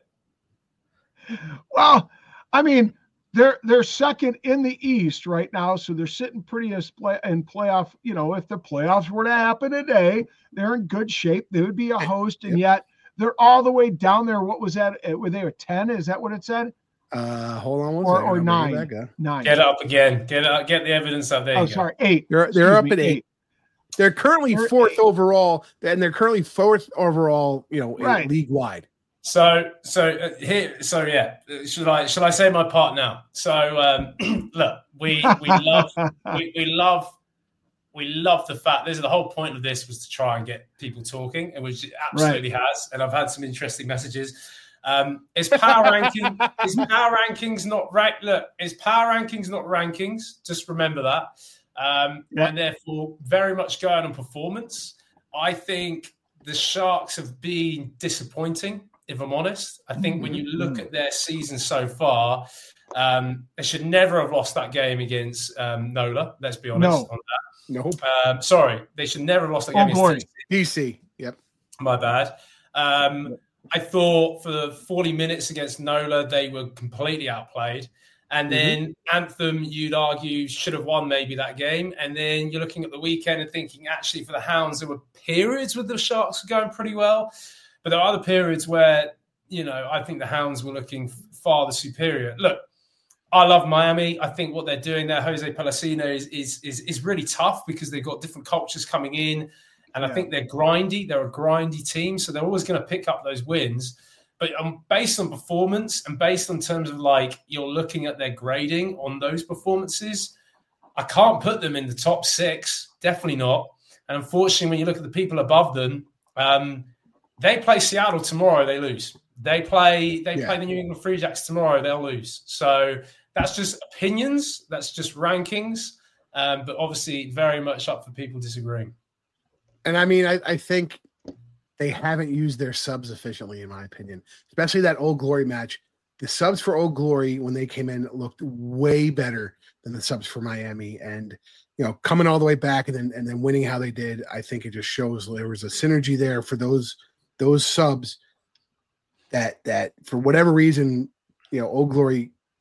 Well, I mean, they're they're second in the East right now, so they're sitting pretty as play in playoff. You know, if the playoffs were to happen today, they're in good shape. They would be a host, and yet they're all the way down there. What was that? Were they a ten? Is that what it said? Uh, hold on one or, second. Or nine. Nine. Get up again. Get up. Get the evidence up there. Oh, sorry, eight. They're they're Excuse up me, at eight. eight. They're currently they're fourth eight. overall, and they're currently fourth overall. You know, right. league wide. So so uh, here so yeah. Should I should I say my part now? So um, look, we we love we, we love. We love the fact. This is the whole point of this was to try and get people talking, and which it absolutely right. has. And I've had some interesting messages. Um, is power ranking? Is power rankings not rank? Look, is power rankings not rankings? Just remember that. Um, yeah. And therefore, very much going on performance. I think the Sharks have been disappointing. If I'm honest, I think mm-hmm. when you look at their season so far, um, they should never have lost that game against um, NOLA. Let's be honest no. on that. No, nope. um, sorry, they should never have lost that game oh, against D C. Yep, my bad. Um, I thought for the forty minutes against NOLA, they were completely outplayed. And then mm-hmm. Anthem, you'd argue, should have won maybe that game. And then you're looking at the weekend and thinking, actually, for the Hounds, there were periods where the Sharks were going pretty well. But there are other periods where, you know, I think the Hounds were looking far the superior. Look, I love Miami. I think what they're doing there, Jose Pellicino, is is is, is really tough because they've got different cultures coming in. And yeah. I think they're grindy. They're a grindy team. So they're always going to pick up those wins. But um, based on performance and based on terms of like you're looking at their grading on those performances, I can't put them in the top six. Definitely not. And unfortunately, when you look at the people above them, um, they play Seattle tomorrow, they lose. They play they yeah. play the New England Free Jacks tomorrow, they'll lose. So that's just opinions. That's just rankings. Um, but obviously very much up for people disagreeing. And I mean, I, I think they haven't used their subs efficiently, in my opinion, especially that Old Glory match. The subs for Old Glory, when they came in, looked way better than the subs for Miami. And, you know, coming all the way back and then and then winning how they did, I think it just shows there was a synergy there for those those subs that that for whatever reason, you know, Old Glory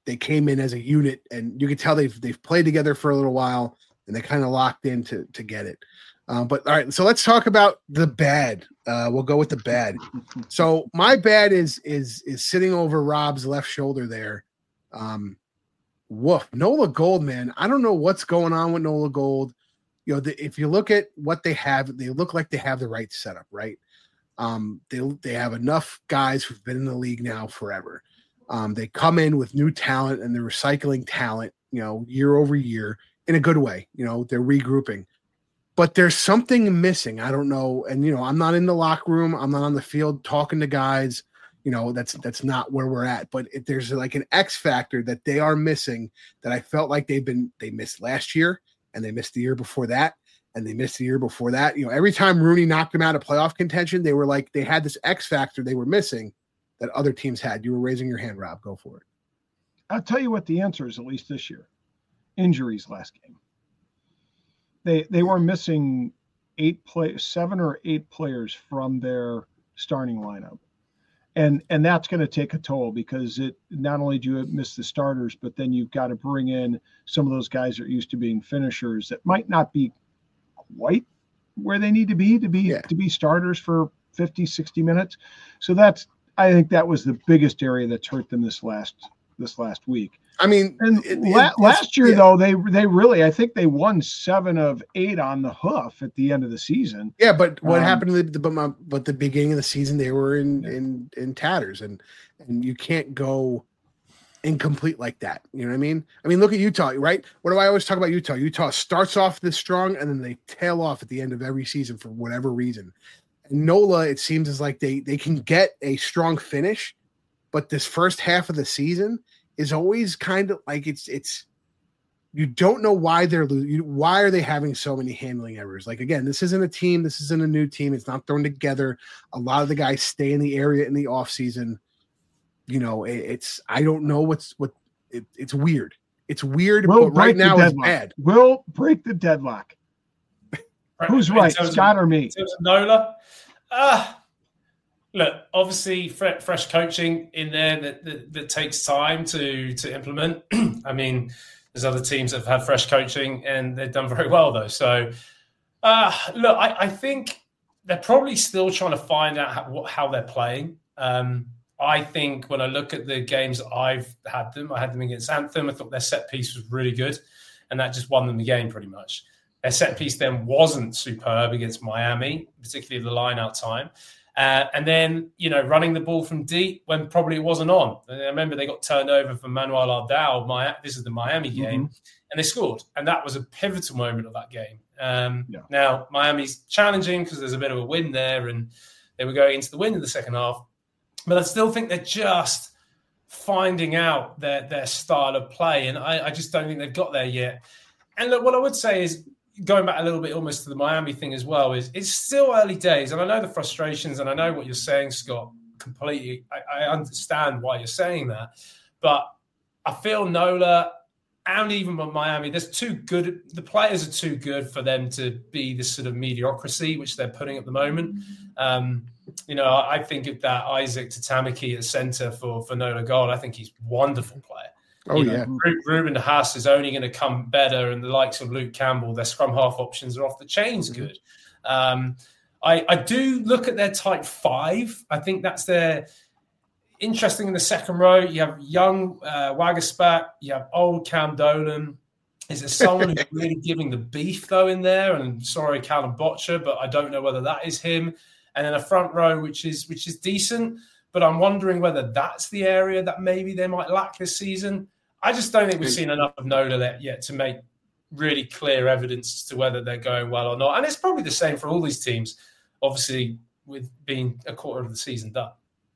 they came in as a unit, and you could tell they've they've played together for a little while, and they kind of locked in to to get it. Um, but all right, so let's talk about the bad. Uh, we'll go with the bad. So my bad is is is sitting over Rob's left shoulder there. Um, woof, Nola Gold, man. I don't know what's going on with Nola Gold. You know, the, if you look at what they have, they look like they have the right setup, right? Um, they they have enough guys who've been in the league now forever. Um, they come in with new talent and they're recycling talent, you know, year over year in a good way. You know, they're regrouping, but there's something missing. I don't know. And, you know, I'm not in the locker room. I'm not on the field talking to guys. You know, that's, that's not where we're at, but if there's like an X factor that they are missing that I felt like they've been, they missed last year and they missed the year before that. And they missed the year before that. You know, every time Rooney knocked them out of playoff contention, they were like, they had this X factor they were missing that other teams had. You were raising your hand, Rob. Go for it. I'll tell you what the answer is, at least this year. Injuries last game. They they were missing eight play, seven or eight players from their starting lineup. And and that's going to take a toll because it not only do you miss the starters, but then you've got to bring in some of those guys that are used to being finishers that might not be quite where they need to be to be yeah. to be starters for fifty, sixty minutes. So that's I think that was the biggest area that's hurt them this last this last week. I mean, and it, la- it, last year yeah. though they they really I think they won seven of eight on the hoof at the end of the season. Yeah, but what um, happened to the but my, but the beginning of the season they were in yeah. in in tatters, and and you can't go incomplete like that. You know what I mean? I mean, look at Utah, right? What do I always talk about Utah? Utah starts off this strong and then they tail off at the end of every season for whatever reason. And Nola, it seems is like they they can get a strong finish, but this first half of the season is always kind of like it's it's you don't know why they're losing. Why are they having so many handling errors? Like again, this isn't a team. This isn't a new team. It's not thrown together. A lot of the guys stay in the area in the off season. You know, it, it's I don't know what's what it, it's weird. It's weird, we'll but right now it's bad. We'll break the deadlock. Who's right, Scott of, or me? In terms of Nola, uh, look, obviously fre- fresh coaching in there that, that that takes time to to implement. I mean, there's other teams that have had fresh coaching and they've done very well though. So, uh, look, I, I think they're probably still trying to find out how, how they're playing. Um, I think when I look at the games that I've had them, I had them against Anthem. I thought their set piece was really good, and that just won them the game pretty much. Their set piece then wasn't superb against Miami, particularly the line-out time. Uh, and then, you know, running the ball from deep when probably it wasn't on. And I remember they got turned over from Manuel Ardao. My, this is the Miami game, mm-hmm. and they scored. And that was a pivotal moment of that game. Um, yeah. Now, Miami's challenging because there's a bit of a wind there, and they were going into the wind in the second half. But I still think they're just finding out their, their style of play. And I, I just don't think they've got there yet. And look, what I would say is, going back a little bit almost to the Miami thing as well, is it's still early days. And I know the frustrations and I know what you're saying, Scott, completely. I, I understand why you're saying that. But I feel Nola and even Miami, there's too good. The players are too good for them to be this sort of mediocrity, which they're putting at the moment. Um, you know, I think of that Isaac Tatamaki at center for, for Nola Gold. I think he's a wonderful player. Oh, you yeah. know, Ruben Haas is only going to come better, and the likes of Luke Campbell, their scrum half options are off the chains mm-hmm. good. Um, I, I do look at their type five. I think that's their interesting in the second row. You have young uh, Wagaspat, you have old Cam Dolan. Is there someone who's really giving the beef, though, in there? And sorry, Callum Botcher, but I don't know whether that is him. And then a front row, which is which is decent, but I'm wondering whether that's the area that maybe they might lack this season. I just don't think we've seen enough of Nola yet to make really clear evidence as to whether they're going well or not. And it's probably the same for all these teams, obviously, with being a quarter of the season done.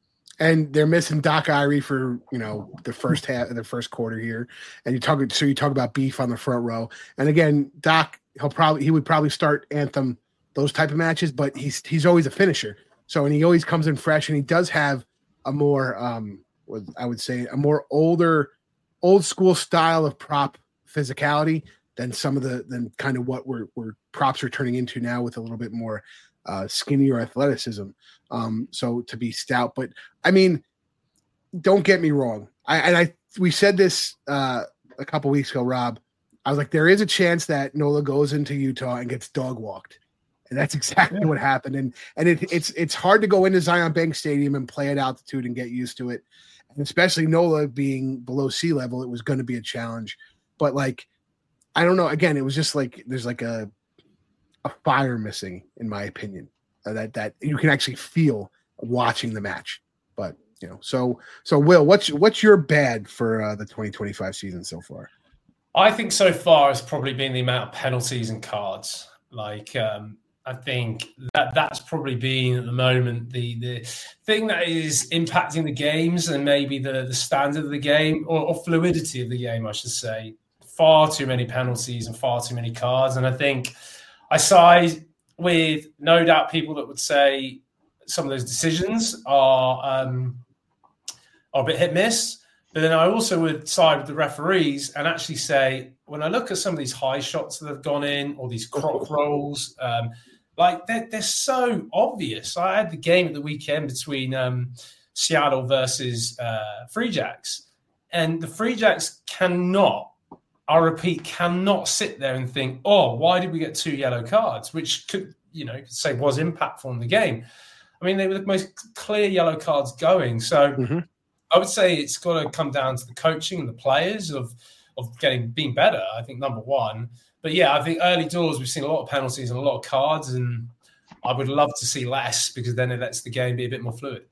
And they're missing Doc Irie for, you know, the first half, the first quarter here. And you talk, so you talk about beef on the front row. And again, Doc, he'll probably, he would probably start Anthem, those type of matches, but he's, he's always a finisher. So, and he always comes in fresh, and he does have a more, um, I would say a more older, old school style of prop physicality than some of the, than kind of what we're, we're props are turning into now with a little bit more uh, skinnier athleticism. Um, so to be stout, but I mean, don't get me wrong. I, and I, we said this uh, a couple weeks ago, Rob. I was like, there is a chance that Nola goes into Utah and gets dog walked. And that's exactly yeah. what happened. And and it, it's it's hard to go into Zion Bank Stadium and play at altitude and get used to it. And especially Nola being below sea level, it was going to be a challenge. But like, I don't know. Again, it was just like there's like a a fire missing, in my opinion, uh, that that you can actually feel watching the match. But you know, so so Will, what's what's your bad for uh, the twenty twenty-five season so far? I think so far it's probably been the amount of penalties and cards. Like, um, I think that that's probably been at the moment the the thing that is impacting the games and maybe the, the standard of the game or, or fluidity of the game, I should say. Far too many penalties and far too many cards. And I think I side with no doubt people that would say some of those decisions are, um, are a bit hit miss. But then I also would side with the referees and actually say, when I look at some of these high shots that have gone in or these croc rolls, um, like they're, they're so obvious. I had the game at the weekend between um, Seattle versus uh, Free Jacks, and the Free Jacks cannot, I repeat, cannot sit there and think, oh, why did we get two yellow cards, which could, you know, could say was impactful in the game. I mean, they were the most clear yellow cards going. So mm-hmm. I would say it's got to come down to the coaching and the players of of getting being better, I think, number one. But, yeah, I think early doors we've seen a lot of penalties and a lot of cards, and I would love to see less because then it lets the game be a bit more fluid.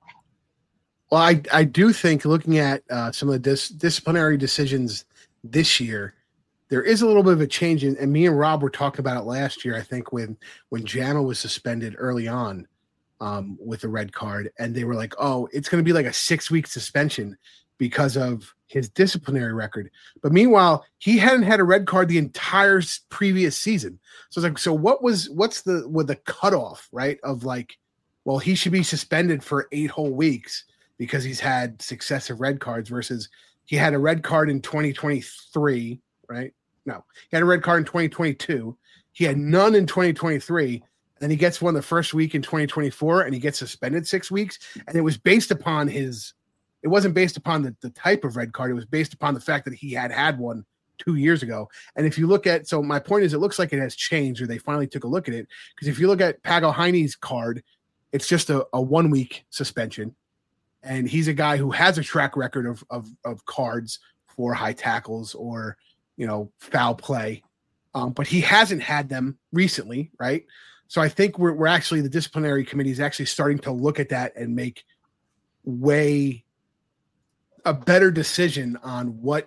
Well, I, I do think looking at uh, some of the dis- disciplinary decisions this year, there is a little bit of a change. In, and me and Rob were talking about it last year, I think, when, when Jama was suspended early on. Um, with a red card, and they were like, oh, it's going to be like a six-week suspension because of his disciplinary record. But meanwhile, he hadn't had a red card the entire previous season. So it's like, so what was, what's the, with the cutoff, right? Of like, well, he should be suspended for eight whole weeks because he's had successive red cards versus he had a red card in twenty twenty-three, right? No, he had a red card in twenty twenty-two. He had none in twenty twenty-three. Then he gets one the first week in twenty twenty-four, and he gets suspended six weeks. And it was based upon his – it wasn't based upon the, the type of red card. It was based upon the fact that he had had one two years ago. And if you look at – so my point is it looks like it has changed, or they finally took a look at it. Because if you look at Pago Heine's card, it's just a, a one-week suspension. And he's a guy who has a track record of, of, of cards for high tackles or, you know, foul play. Um, but he hasn't had them recently, right? So I think we're we're actually, the disciplinary committee is actually starting to look at that and make way a better decision on what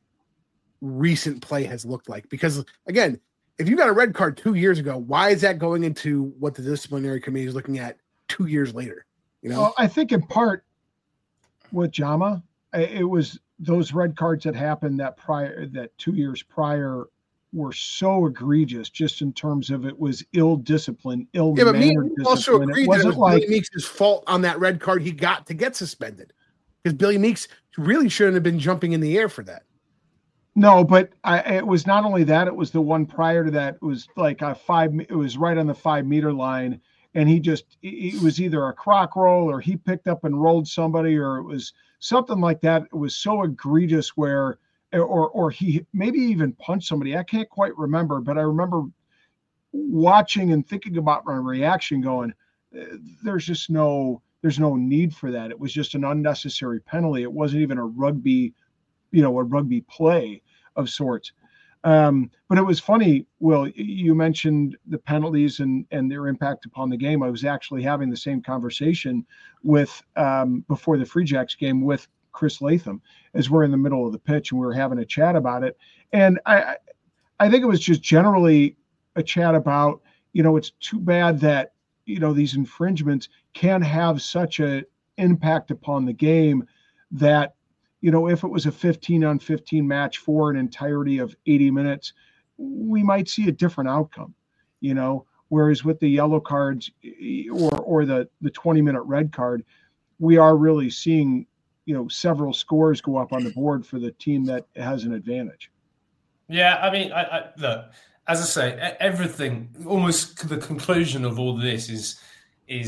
recent play has looked like. Because again, if you got a red card two years ago, why is that going into what the disciplinary committee is looking at two years later? You know, well, I think in part with Jama, it was those red cards that happened that prior, that two years prior were so egregious just in terms of it was ill discipline, ill yeah, but me also agreed it wasn't that it was like Billy Meeks' fault on that red card he got to get suspended, because Billy Meeks really shouldn't have been jumping in the air for that. No, but I, it was not only that, it was the one prior to that. It was like a five, it was right on the five meter line. And he just, it was either a croc roll or he picked up and rolled somebody, or it was something like that. It was so egregious where, or or he maybe even punched somebody. I can't quite remember, but I remember watching and thinking about my reaction going, there's just no, there's no need for that. It was just an unnecessary penalty. It wasn't even a rugby, you know, a rugby play of sorts. Um, but it was funny, Will, you mentioned the penalties and, and their impact upon the game. I was actually having the same conversation with, um, before the Free Jacks game with Chris Latham, as we're in the middle of the pitch and we were having a chat about it. And I, I think it was just generally a chat about, you know, it's too bad that, you know, these infringements can have such an impact upon the game that, you know, if it was a fifteen on fifteen match for an entirety of eighty minutes, we might see a different outcome, you know, whereas with the yellow cards or, or the, the twenty minute red card, we are really seeing, you know, several scores go up on the board for the team that has an advantage. Yeah. I mean, I, I look, as I say, everything, almost the conclusion of all this is, is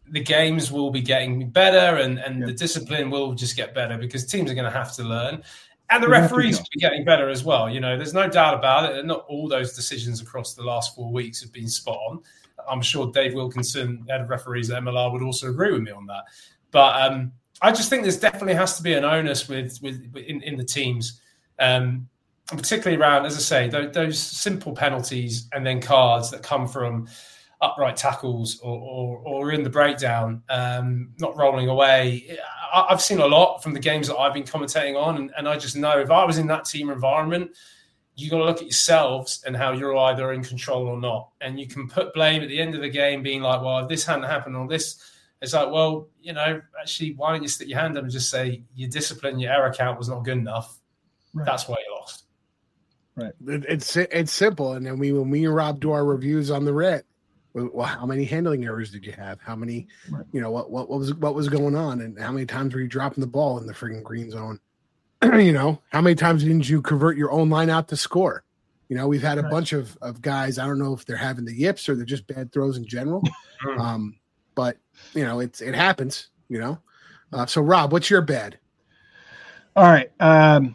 the games will be getting better and, and yeah. the discipline will just get better because teams are going to have to learn. And the referees will be getting better as well. You know, there's no doubt about it. And not all those decisions across the last four weeks have been spot on. I'm sure Dave Wilkinson, head of referees at M L R, would also agree with me on that. But um, I just think there's definitely has to be an onus with, with in, in the teams, um, particularly around, as I say, those, those simple penalties and then cards that come from upright tackles or, or, or in the breakdown, um, not rolling away. I, I've seen a lot from the games that I've been commentating on, and, and I just know if I was in that team environment, you got to look at yourselves and how you're either in control or not. And you can put blame at the end of the game being like, well, if this hadn't happened or this, it's like, well, you know, actually, why don't you stick your hand up and just say your discipline, your error count was not good enough. Right. That's why you lost. Right. It's it's simple. And then we when we and Rob do our reviews on the Ret, well, how many handling errors did you have? How many, right. you know, what, what what was what was going on, and how many times were you dropping the ball in the friggin' green zone? You know, how many times didn't you convert your own line out to score? You know, we've had a right. bunch of, of guys. I don't know if they're having the yips or they're just bad throws in general. um, but you know, it's it happens. You know, uh, so Rob, what's your bad? All right, um,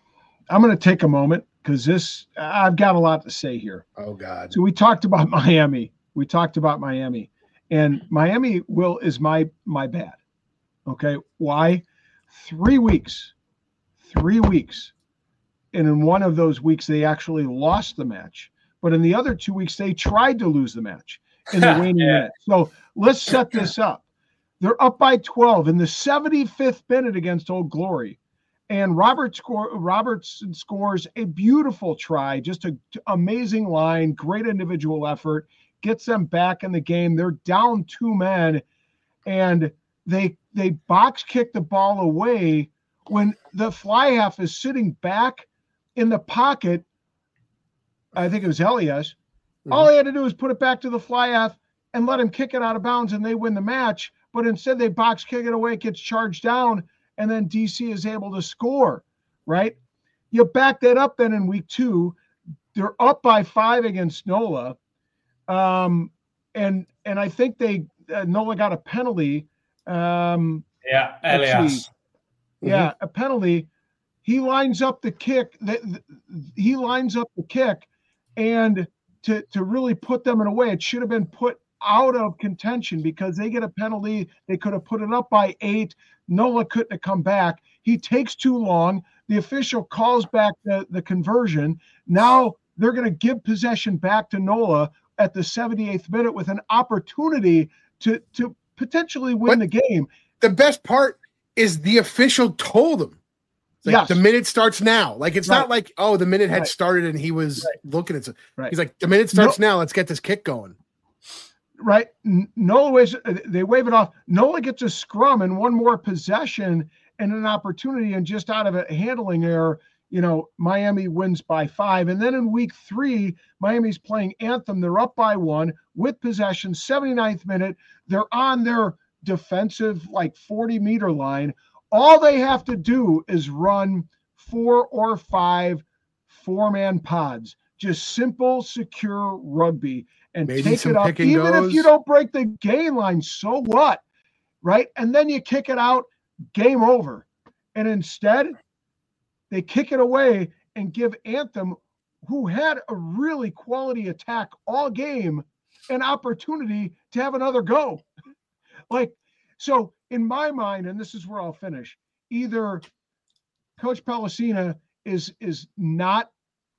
I'm going to take a moment because this I've got a lot to say here. Oh God! So we talked about Miami. We talked about Miami, and Miami will is my my bad. Okay, why? Three weeks, three weeks, and in one of those weeks they actually lost the match. But in the other two weeks they tried to lose the match in the waning yeah. minute. So let's set this up. They're up by twelve in the seventy-fifth minute against Old Glory, and Robert score, Robertson scores a beautiful try, just an amazing line, great individual effort. Gets them back in the game. They're down two men, and they they box kick the ball away when the fly half is sitting back in the pocket. I think it was Elias. Mm-hmm. All he had to do was put it back to the fly half and let him kick it out of bounds, and they win the match. But instead, they box kick it away, it gets charged down, and then D C is able to score, right? You back that up then in week two. They're up by five against NOLA. Um, and, and I think they, uh, NOLA got a penalty. Um, yeah. Elias. Mm-hmm. Yeah. A penalty. He lines up the kick that he lines up the kick and to, to really put them in a way, it should have been put out of contention because they get a penalty. They could have put it up by eight. NOLA couldn't have come back. He takes too long. The official calls back the, the conversion. Now they're going to give possession back to NOLA at the seventy-eighth minute with an opportunity to, to potentially win but the game. The best part is the official told him. Like, yes. The minute starts now. Like, it's right. not like, oh, the minute had right. started and he was right. looking at it. Right. He's like, the minute starts no, now. Let's get this kick going. Right. NOLA, waves, they wave it off. NOLA gets a scrum and one more possession and an opportunity. And just out of a handling error, you know, Miami wins by five. And then in week three, Miami's playing Anthem. They're up by one with possession, seventy-ninth minute. They're on their defensive, like forty meter line. All they have to do is run four or five four-man pods, just simple, secure rugby, and Maybe take it up. Even goes. If you don't break the gain line, so what, right? And then you kick it out, game over. And instead, they kick it away and give Anthem, who had a really quality attack all game, an opportunity to have another go. Like, so in my mind, and this is where I'll finish, either Coach Palacina is is not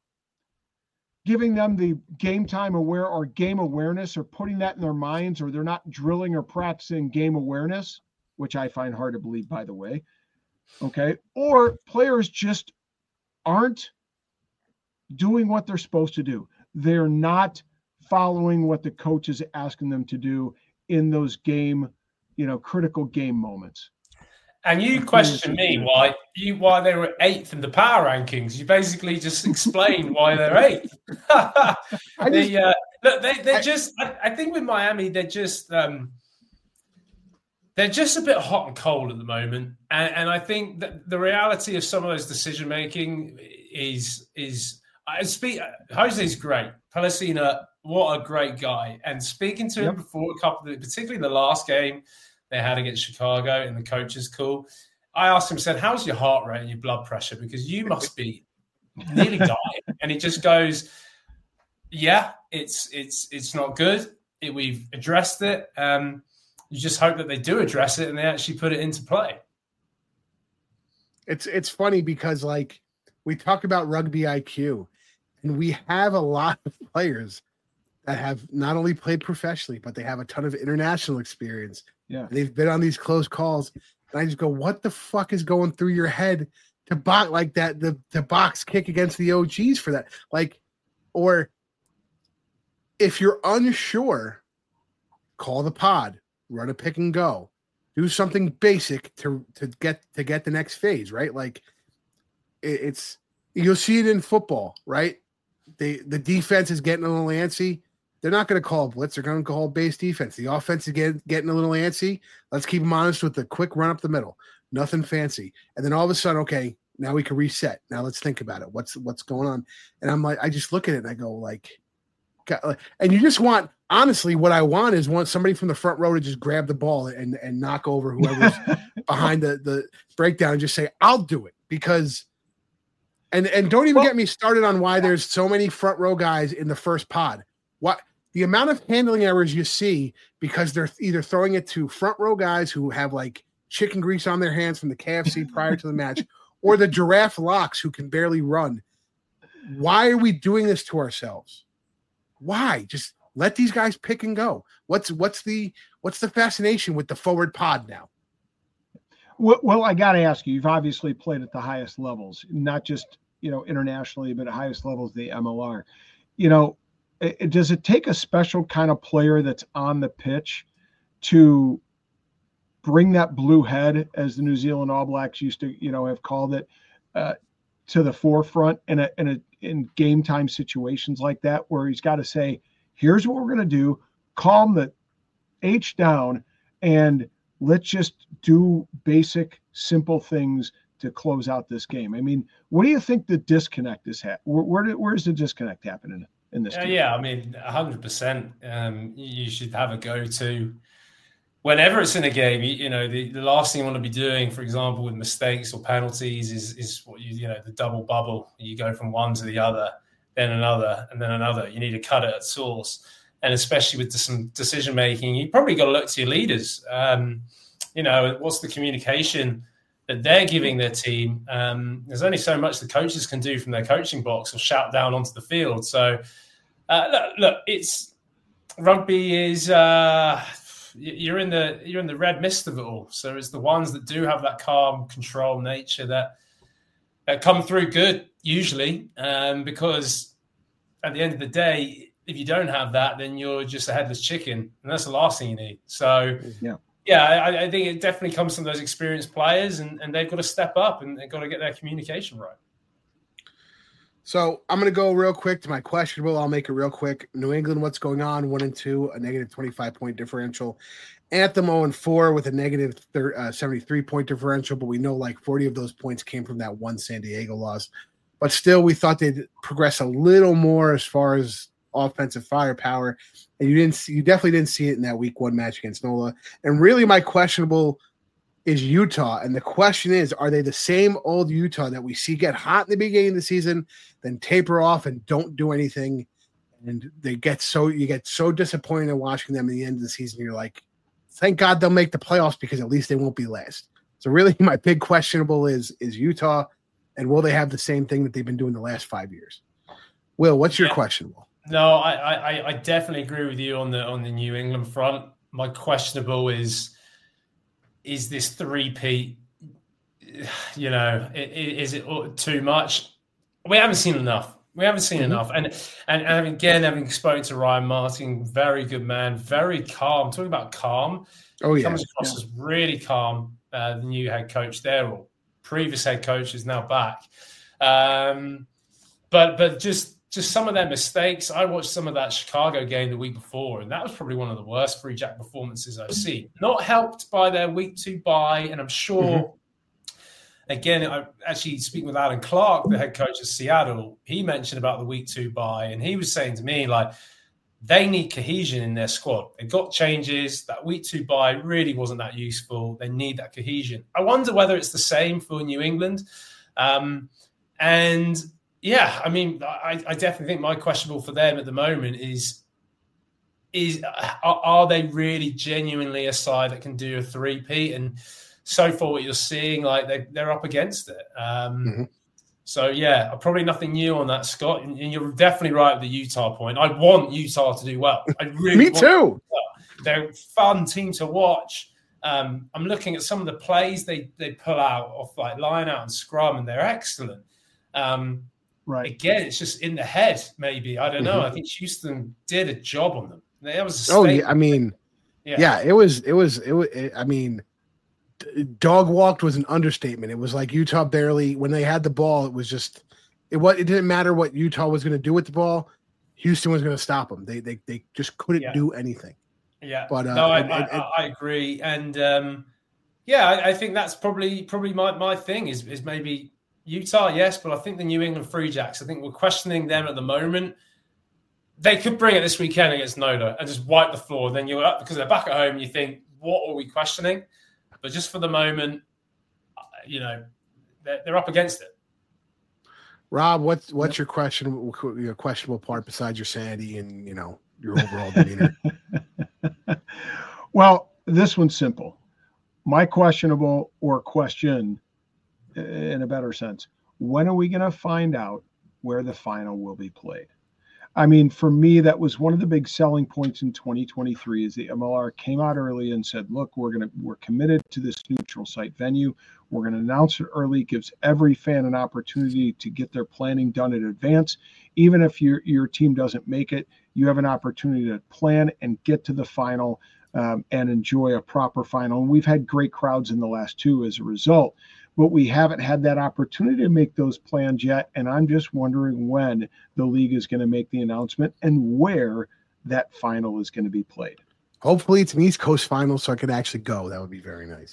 giving them the game time aware or game awareness or putting that in their minds, or they're not drilling or practicing game awareness, which I find hard to believe, by the way. Okay. Or players just aren't doing what they're supposed to do. They're not following what the coach is asking them to do in those game, you know, critical game moments. And you question me why you why they were eighth in the power rankings. You basically just explained why they're eighth. they, uh, look, they they just. I, I think with Miami, they're just um, they're just a bit hot and cold at the moment. And, and I think that the reality of some of those decision making is is I speak. Jose's great. Palacios, what a great guy. And speaking to Yep. him before a couple, of, particularly the last game they had against Chicago in the coaches' call, I asked him, said, "How's your heart rate and your blood pressure? Because you must be nearly dying." And he just goes, "Yeah, it's it's it's not good. It, we've addressed it. Um, you just hope that they do address it and they actually put it into play." It's it's funny because like we talk about rugby I Q, and we have a lot of players that have not only played professionally, but they have a ton of international experience. Yeah, they've been on these close calls, and I just go, "What the fuck is going through your head to box like that? The to box kick against the O Gs for that, like, or if you're unsure, call the pod, run a pick and go." Do something basic to to get to get the next phase, right? Like it, it's you'll see it in football, right? They the defense is getting a little antsy. They're not going to call a blitz. They're going to call base defense. The offense is get, getting a little antsy. Let's keep them honest with the quick run up the middle. Nothing fancy. And then all of a sudden, okay, now we can reset. Now let's think about it. What's what's going on? And I'm like, I just look at it and I go like, and you just want, honestly, what I want is want somebody from the front row to just grab the ball and, and knock over whoever's behind the, the breakdown and just say, "I'll do it." Because, and, and don't even well, get me started on why there's so many front row guys in the first pod. What the amount of handling errors you see because they're either throwing it to front row guys who have like chicken grease on their hands from the K F C prior to the match, or the giraffe locks who can barely run. Why are we doing this to ourselves? Why? Just let these guys pick and go. What's what's the what's the fascination with the forward pod now? Well, well I got to ask you. You've obviously played at the highest levels, not just you know internationally, but at highest levels, the M L R. You know, it, does it take a special kind of player that's on the pitch to bring that blue head, as the New Zealand All Blacks used to, you know, have called it, uh, to the forefront in a in a in game time situations like that, where he's got to say, "Here's what we're going to do, calm the H down, and let's just do basic, simple things to close out this game." I mean, what do you think the disconnect is at? Where, where did, where's the disconnect happening in this? Uh, game? yeah, I mean, one hundred percent. Um, you should have a go-to. Whenever it's in a game, you, you know, the, the last thing you want to be doing, for example, with mistakes or penalties is is what you, you know, the double bubble. You go from one to the other, then another, and then another. You need to cut it at source. And especially with some decision making, you probably got to look to your leaders. Um, you know, what's the communication that they're giving their team? Um, there's only so much the coaches can do from their coaching box or shout down onto the field. So, uh, look, look, it's rugby is. Uh, You're in the you're in the red mist of it all. So it's the ones that do have that calm, control nature that that come through good usually. Um, because at the end of the day, if you don't have that, then you're just a headless chicken, and that's the last thing you need. So yeah, yeah, I, I think it definitely comes from those experienced players, and, and they've got to step up and they've got to get their communication right. So I'm going to go real quick to my questionable. I'll make it real quick. New England, what's going on? One and two, a negative twenty-five point differential. Anthem zero and four with a negative seventy-three point differential, but we know like forty of those points came from that one San Diego loss. But still, we thought they'd progress a little more as far as offensive firepower, and you didn't. See, you definitely didn't see it in that week one match against NOLA. And really, my questionable is Utah. And the question is, are they the same old Utah that we see get hot in the beginning of the season, then taper off and don't do anything? And they get so you get so disappointed in watching them at the end of the season. You're like, thank God they'll make the playoffs because at least they won't be last. So really my big questionable is, is Utah, and will they have the same thing that they've been doing the last five years? Will, what's your yeah. questionable? No, I, I, I definitely agree with you on the, on the New England front. My questionable is, is this three-peat, you know, is it too much? We haven't seen enough. We haven't seen mm-hmm. enough. And, and and again, having spoken to Ryan Martin, very good man, very calm. Talking about calm. Oh, yeah. Comes across yeah. as really calm, uh, the new head coach there, or previous head coach is now back. Um, but but just just some of their mistakes. I watched some of that Chicago game the week before, and that was probably one of the worst Free Jack performances I've seen. Not helped by their week two bye, and I'm sure mm-hmm. again, I actually speaking with Alan Clark, the head coach of Seattle, he mentioned about the week two bye, and he was saying to me, like, they need cohesion in their squad. They got changes. That week two bye really wasn't that useful. They need that cohesion. I wonder whether it's the same for New England. Um, and yeah, I mean, I, I definitely think my questionable for them at the moment is, is are, are they really genuinely a side that can do a three-peat? And so far what you're seeing, like they, they're up against it. Um, mm-hmm. So, yeah, probably nothing new on that, Scott. And you're definitely right with the Utah point. I want Utah to do well. I really Me too. They're a fun team to watch. Um, I'm looking at some of the plays they, they pull out off like line out and scrum, and they're excellent. Um, right. Again, it's just in the head, maybe. I don't know. Mm-hmm. I think Houston did a job on them. That was a oh, yeah. I mean, yeah. yeah, it was, it was, it was, it, I mean, dog walked was an understatement. It was like Utah barely, when they had the ball, it was just, it was, it didn't matter what Utah was going to do with the ball. Houston was going to stop them. They, they, they just couldn't yeah. do anything. Yeah. But, uh, no, I, and, I, and, I agree. And, um, yeah, I, I think that's probably, probably my, my thing is, is maybe Utah. Yes. But I think the New England Free Jacks, I think we're questioning them at the moment. They could bring it this weekend against Nola and just wipe the floor. Then you're up because they're back at home. You think, what are we questioning? But just for the moment, you know, they're, they're up against it. Rob, what's what's your question? Your questionable part besides your sanity and you know your overall demeanor? Well, this one's simple. My questionable or question, in a better sense, when are we going to find out where the final will be played? I mean, for me, that was one of the big selling points in twenty twenty-three is the M L R came out early and said, look, we're going to, we're committed to this neutral site venue. We're going to announce it early, gives every fan an opportunity to get their planning done in advance. Even if your, your team doesn't make it, you have an opportunity to plan and get to the final um, and enjoy a proper final. And we've had great crowds in the last two as a result. But we haven't had that opportunity to make those plans yet. And I'm just wondering when the league is going to make the announcement and where that final is going to be played. Hopefully it's an East Coast final so I could actually go. That would be very nice.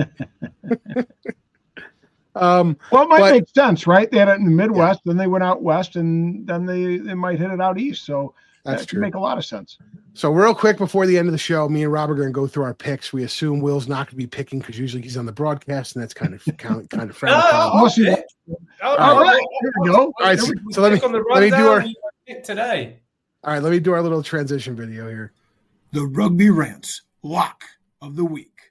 um, well, it might but, make sense, right? They had it in the Midwest, yeah. Then they went out west, and then they, they might hit it out east. So that's that true. Make a lot of sense. So real quick before the end of the show, me and Rob are going to go through our picks. We assume Will's not going to be picking because usually he's on the broadcast, and that's kind of kind, kind of friendly. oh, we'll see what, all right, right, here we go. All right, so, so let me let me do our today. All right, let me do our little transition video here. The Rugby Rants Lock of the Week.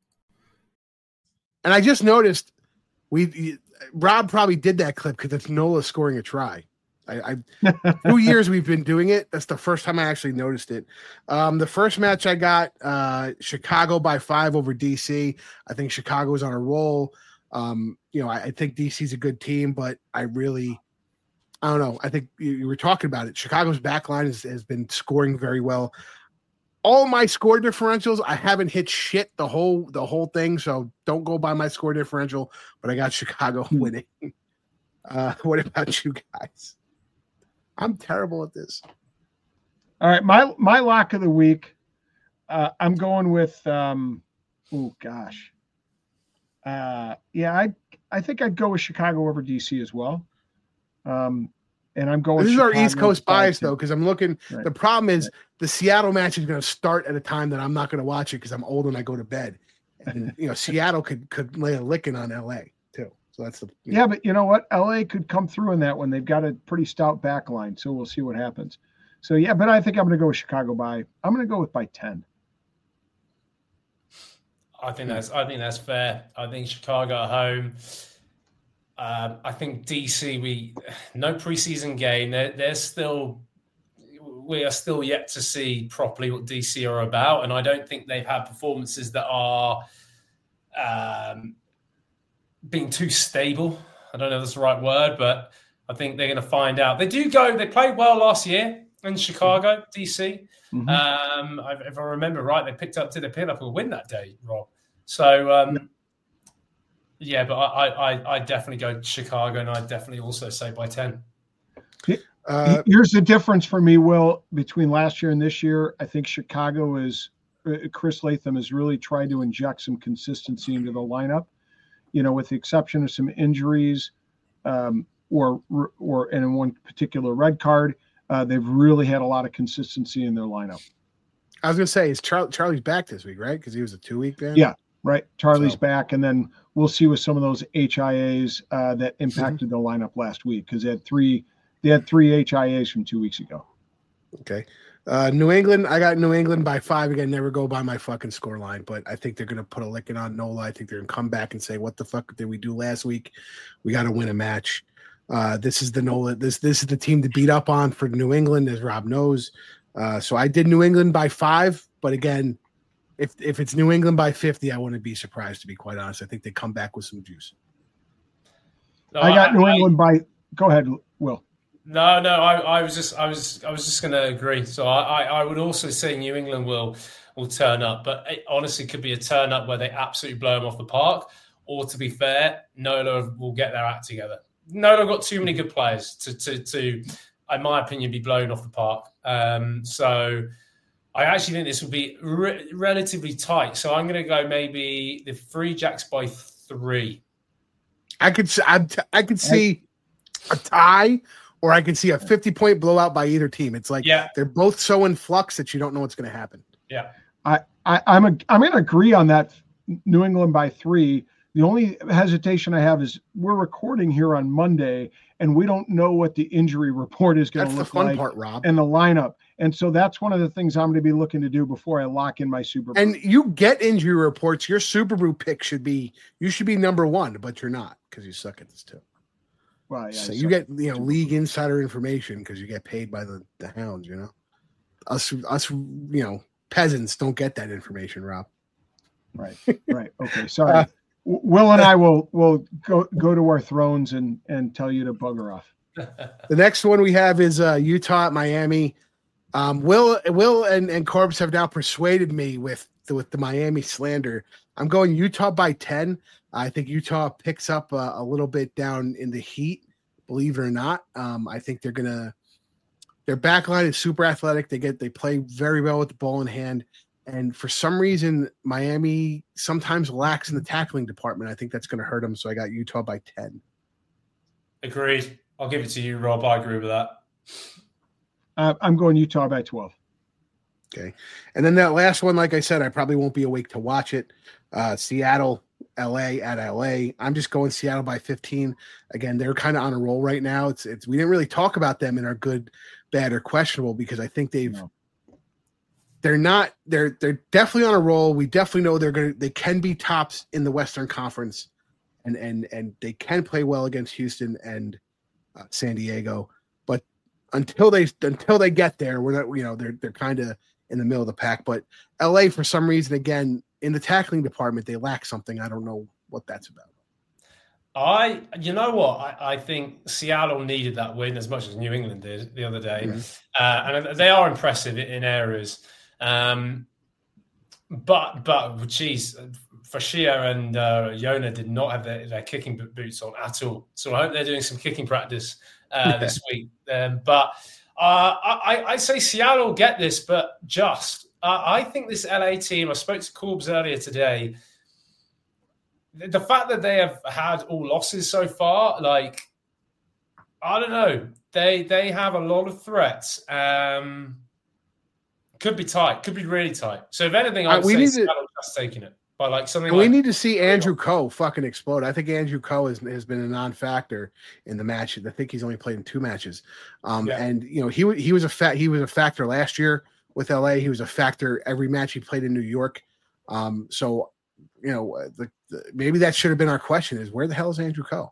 And I just noticed we Rob probably did that clip because it's Nola scoring a try. I, I two years we've been doing it. That's the first time I actually noticed it. Um, the first match I got uh, Chicago by five over D C. I think Chicago is on a roll. Um, you know, I, I think D C's a good team, but I really, I don't know. I think you, you were talking about it. Chicago's back line has, has been scoring very well. All my score differentials, I haven't hit shit the whole the whole thing, so don't go by my score differential. But I got Chicago winning. Uh, what about you guys? I'm terrible at this. All right, my my lock of the week. Uh, I'm going with. Um, oh gosh. Uh, yeah, I I think I'd go with Chicago over D C as well. Um, and I'm going. This is Chicago our East Coast bias though, because I'm looking. Right. The problem is right. the Seattle match is going to start at a time that I'm not going to watch it because I'm old and I go to bed. And you know, Seattle could could lay a licking on L A too. So that's the yeah, know. But you know what? L A could come through in that one. They've got a pretty stout back line, so we'll see what happens. So yeah, but I think I'm going to go with Chicago by. I'm going to go with by ten. I think that's I think that's fair. I think Chicago at home. Um, I think D C. We no preseason game. They're, they're still. We are still yet to see properly what D C are about, and I don't think they've had performances that are. Um, being too stable. I don't know if that's the right word, but I think they're going to find out. They do go, they played well last year in Chicago, D C. Mm-hmm. Um, if I remember right, they picked up, did they pick up a win that day, Rob? So, um, yeah, but I, I, I definitely go Chicago, and I definitely also say by ten. Uh, Here's the difference for me, Will, between last year and this year. I think Chicago is, uh, Chris Latham has really tried to inject some consistency into the lineup. you know, with the exception of some injuries, um, or or and in one particular red card, uh, they've really had a lot of consistency in their lineup. I was gonna say, is Char- Charlie's back this week, right? Because he was a two week ban. Yeah, right. Charlie's So. back, and then we'll see with some of those H I As uh, that impacted mm-hmm. the lineup last week because they had three. They had three H I As from two weeks ago. Okay. Uh, New England, I got New England by five. Again, never go by my fucking score line, but I think they're going to put a licking on Nola. I think they're going to come back and say, what the fuck did we do last week? We got to win a match. Uh, this is the Nola. This this is the team to beat up on for New England, as Rob knows. Uh, so I did New England by five, but again, if if it's New England by fifty, I wouldn't be surprised, to be quite honest. I think they come back with some juice. No, I got I, New England I, by – go ahead, Will. No, no, I, I was just, I was, I was just going to agree. So I, I would also say New England will, will turn up, but it honestly could be a turn up where they absolutely blow them off the park. Or to be fair, Nola will get their act together. Nola got too many good players to, to, to, in my opinion, be blown off the park. Um, so I actually think this will be re- relatively tight. So I'm going to go maybe the Free Jacks by three. I could, I, I could see a tie. Or I can see a fifty-point blowout by either team. It's like yeah. they're both so in flux that you don't know what's going to happen. Yeah, I, I, I'm a, I'm going to agree on that. New England by three. The only hesitation I have is we're recording here on Monday, and we don't know what the injury report is going to look like. That's the fun like part, Rob. And the lineup. And so that's one of the things I'm going to be looking to do before I lock in my Super Bowl. And you get injury reports. Your Super Bowl pick should be you should be number one, but you're not because you suck at this too. Well, yeah, so you get you know league insider information because you get paid by the, the hounds, you know. Us us you know peasants don't get that information, Rob. Right, right. Okay, sorry. Uh, Will and I will will go go to our thrones and and tell you to bugger off. The next one we have is uh, Utah at Miami. Um, Will Will and and Corbs have now persuaded me with the, with the Miami slander. I'm going Utah by ten. I think Utah picks up a, a little bit down in the heat, believe it or not. Um, I think they're gonna. Their back line is super athletic. They get they play very well with the ball in hand, and for some reason, Miami sometimes lacks in the tackling department. I think that's going to hurt them. So I got Utah by ten. Agreed. I'll give it to you, Rob. I agree with that. Uh, I'm going Utah by twelve. Okay, and then that last one, like I said, I probably won't be awake to watch it. Uh, Seattle. L A at L A. I'm just going Seattle by fifteen. Again, they're kind of on a roll right now. It's it's we didn't really talk about them in our good, bad, or questionable because I think they've no. they're not they're they're definitely on a roll. We definitely know they're gonna they can be tops in the Western Conference, and and and they can play well against Houston and uh, San Diego. But until they until they get there, we're not you know they're they're kind of in the middle of the pack. But L A for some reason again. In the tackling department, they lack something. I don't know what that's about. I, you know what? I, I think Seattle needed that win as much as New England did the other day. Mm-hmm. Uh, and they are impressive in areas. Um, but, but, geez, Fashia and uh, Yona did not have their, their kicking boots on at all. So I hope they're doing some kicking practice uh, yeah. this week. Um, but uh, I, I say Seattle get this, but just. Uh, I think this L A team, I spoke to Corbs earlier today, the, the fact that they have had all losses so far, like, I don't know, they they have a lot of threats. Um, could be tight, could be really tight. So if anything, I would uh, say Seattle just taking it. But like something we like, need to see Andrew Coe fucking explode. I think Andrew Coe has, has been a non-factor in the matches. I think he's only played in two matches. Um, yeah. And, you know, he, he was a fa- he was a factor last year. With L A, he was a factor every match he played in New York. Um, so, you know, the, the, maybe that should have been our question: is where the hell is Andrew Coe?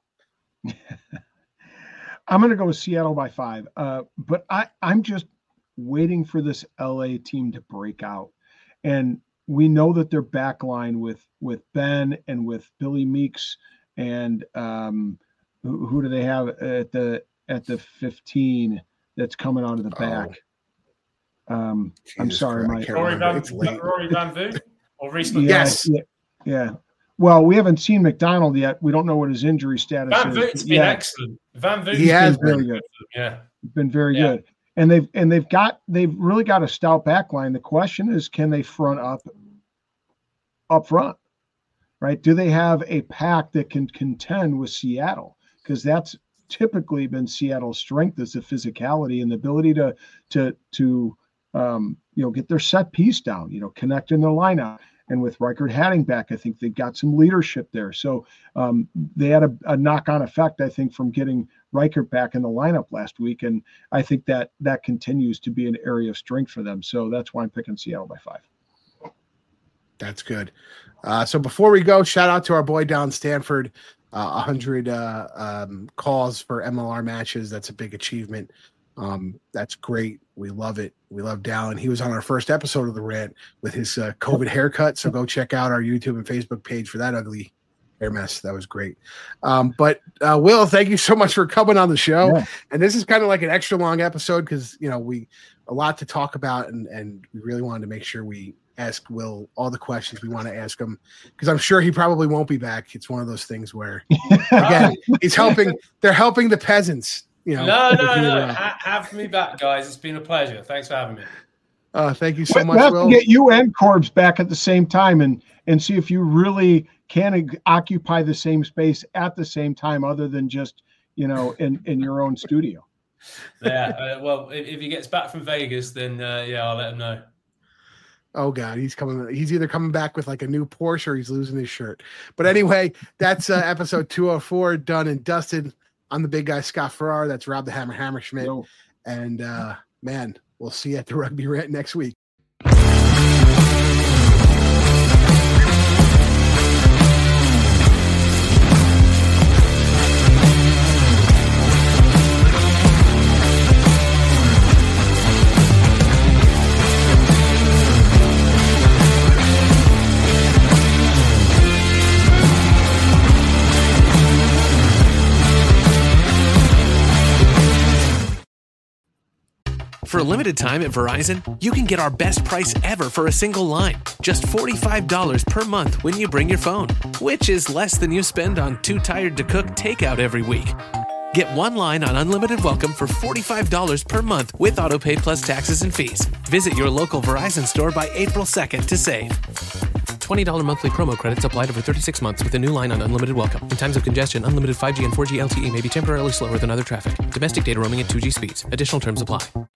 I'm going to go with Seattle by five, uh, but I, I'm just waiting for this L A team to break out, and we know that their back line with with Ben and with Billy Meeks and um, who, who do they have at the at the fifteen that's coming out of the back? Oh. Um, Jesus I'm sorry, Mike. Rory Van, Rory Van Vu or Reese McDonald? Yes. Yeah, yeah. Well, we haven't seen McDonald yet. We don't know what his injury status Van is. Van Vu's been yeah. excellent. Van Vu's he has been very been. good. Yeah, been very yeah. good. And they've and they've got they've really got a stout back line. The question is, can they front up up front? right? Do they have a pack that can contend with Seattle? Because that's typically been Seattle's strength, is the physicality and the ability to to to um, you know, get their set piece down, you know, connect in the lineup. And with Reichert Hatting back, I think they got some leadership there. So um, they had a, a knock-on effect, I think, from getting Reichert back in the lineup last week. And I think that that continues to be an area of strength for them. So that's why I'm picking Seattle by five. That's good. Uh, so before we go, shout out to our boy down Stanford, uh, one hundred uh, um, calls for M L R matches. That's a big achievement. Um, that's great. We love it. We love Dallin. He was on our first episode of The Rant with his uh, COVID haircut. So go check out our YouTube and Facebook page for that ugly hair mess. That was great. Um, but uh, Will, thank you so much for coming on the show. Yeah. And this is kind of like an extra long episode because, you know, we a lot to talk about and, and we really wanted to make sure we ask Will all the questions we want to ask him because I'm sure he probably won't be back. It's one of those things where, again, he's helping. They're helping the peasants. You know, no, no, no. Ha- have me back, guys. It's been a pleasure. Thanks for having me. Uh, thank you so we much. have Will. to get you and Corbs back at the same time and and see if you really can occupy the same space at the same time, other than just, you know, in, in your own studio. Yeah. Uh, well, if, if he gets back from Vegas, then uh, yeah, I'll let him know. Oh God, he's coming. He's either coming back with like a new Porsche or he's losing his shirt. But anyway, that's uh, episode two oh four done and dusted. I'm the big guy, Scott Farrar. That's Rob the Hammer Hammerschmidt. Yo. And uh, man, we'll see you at the Rugby Rant next week. For a limited time at Verizon, you can get our best price ever for a single line. Just forty-five dollars per month when you bring your phone, which is less than you spend on Too Tired to Cook takeout every week. Get one line on Unlimited Welcome for forty-five dollars per month with AutoPay plus taxes and fees. Visit your local Verizon store by April second to save. twenty dollars monthly promo credits applied over thirty-six months with a new line on Unlimited Welcome. In times of congestion, unlimited five G and four G L T E may be temporarily slower than other traffic. Domestic data roaming at two G speeds. Additional terms apply.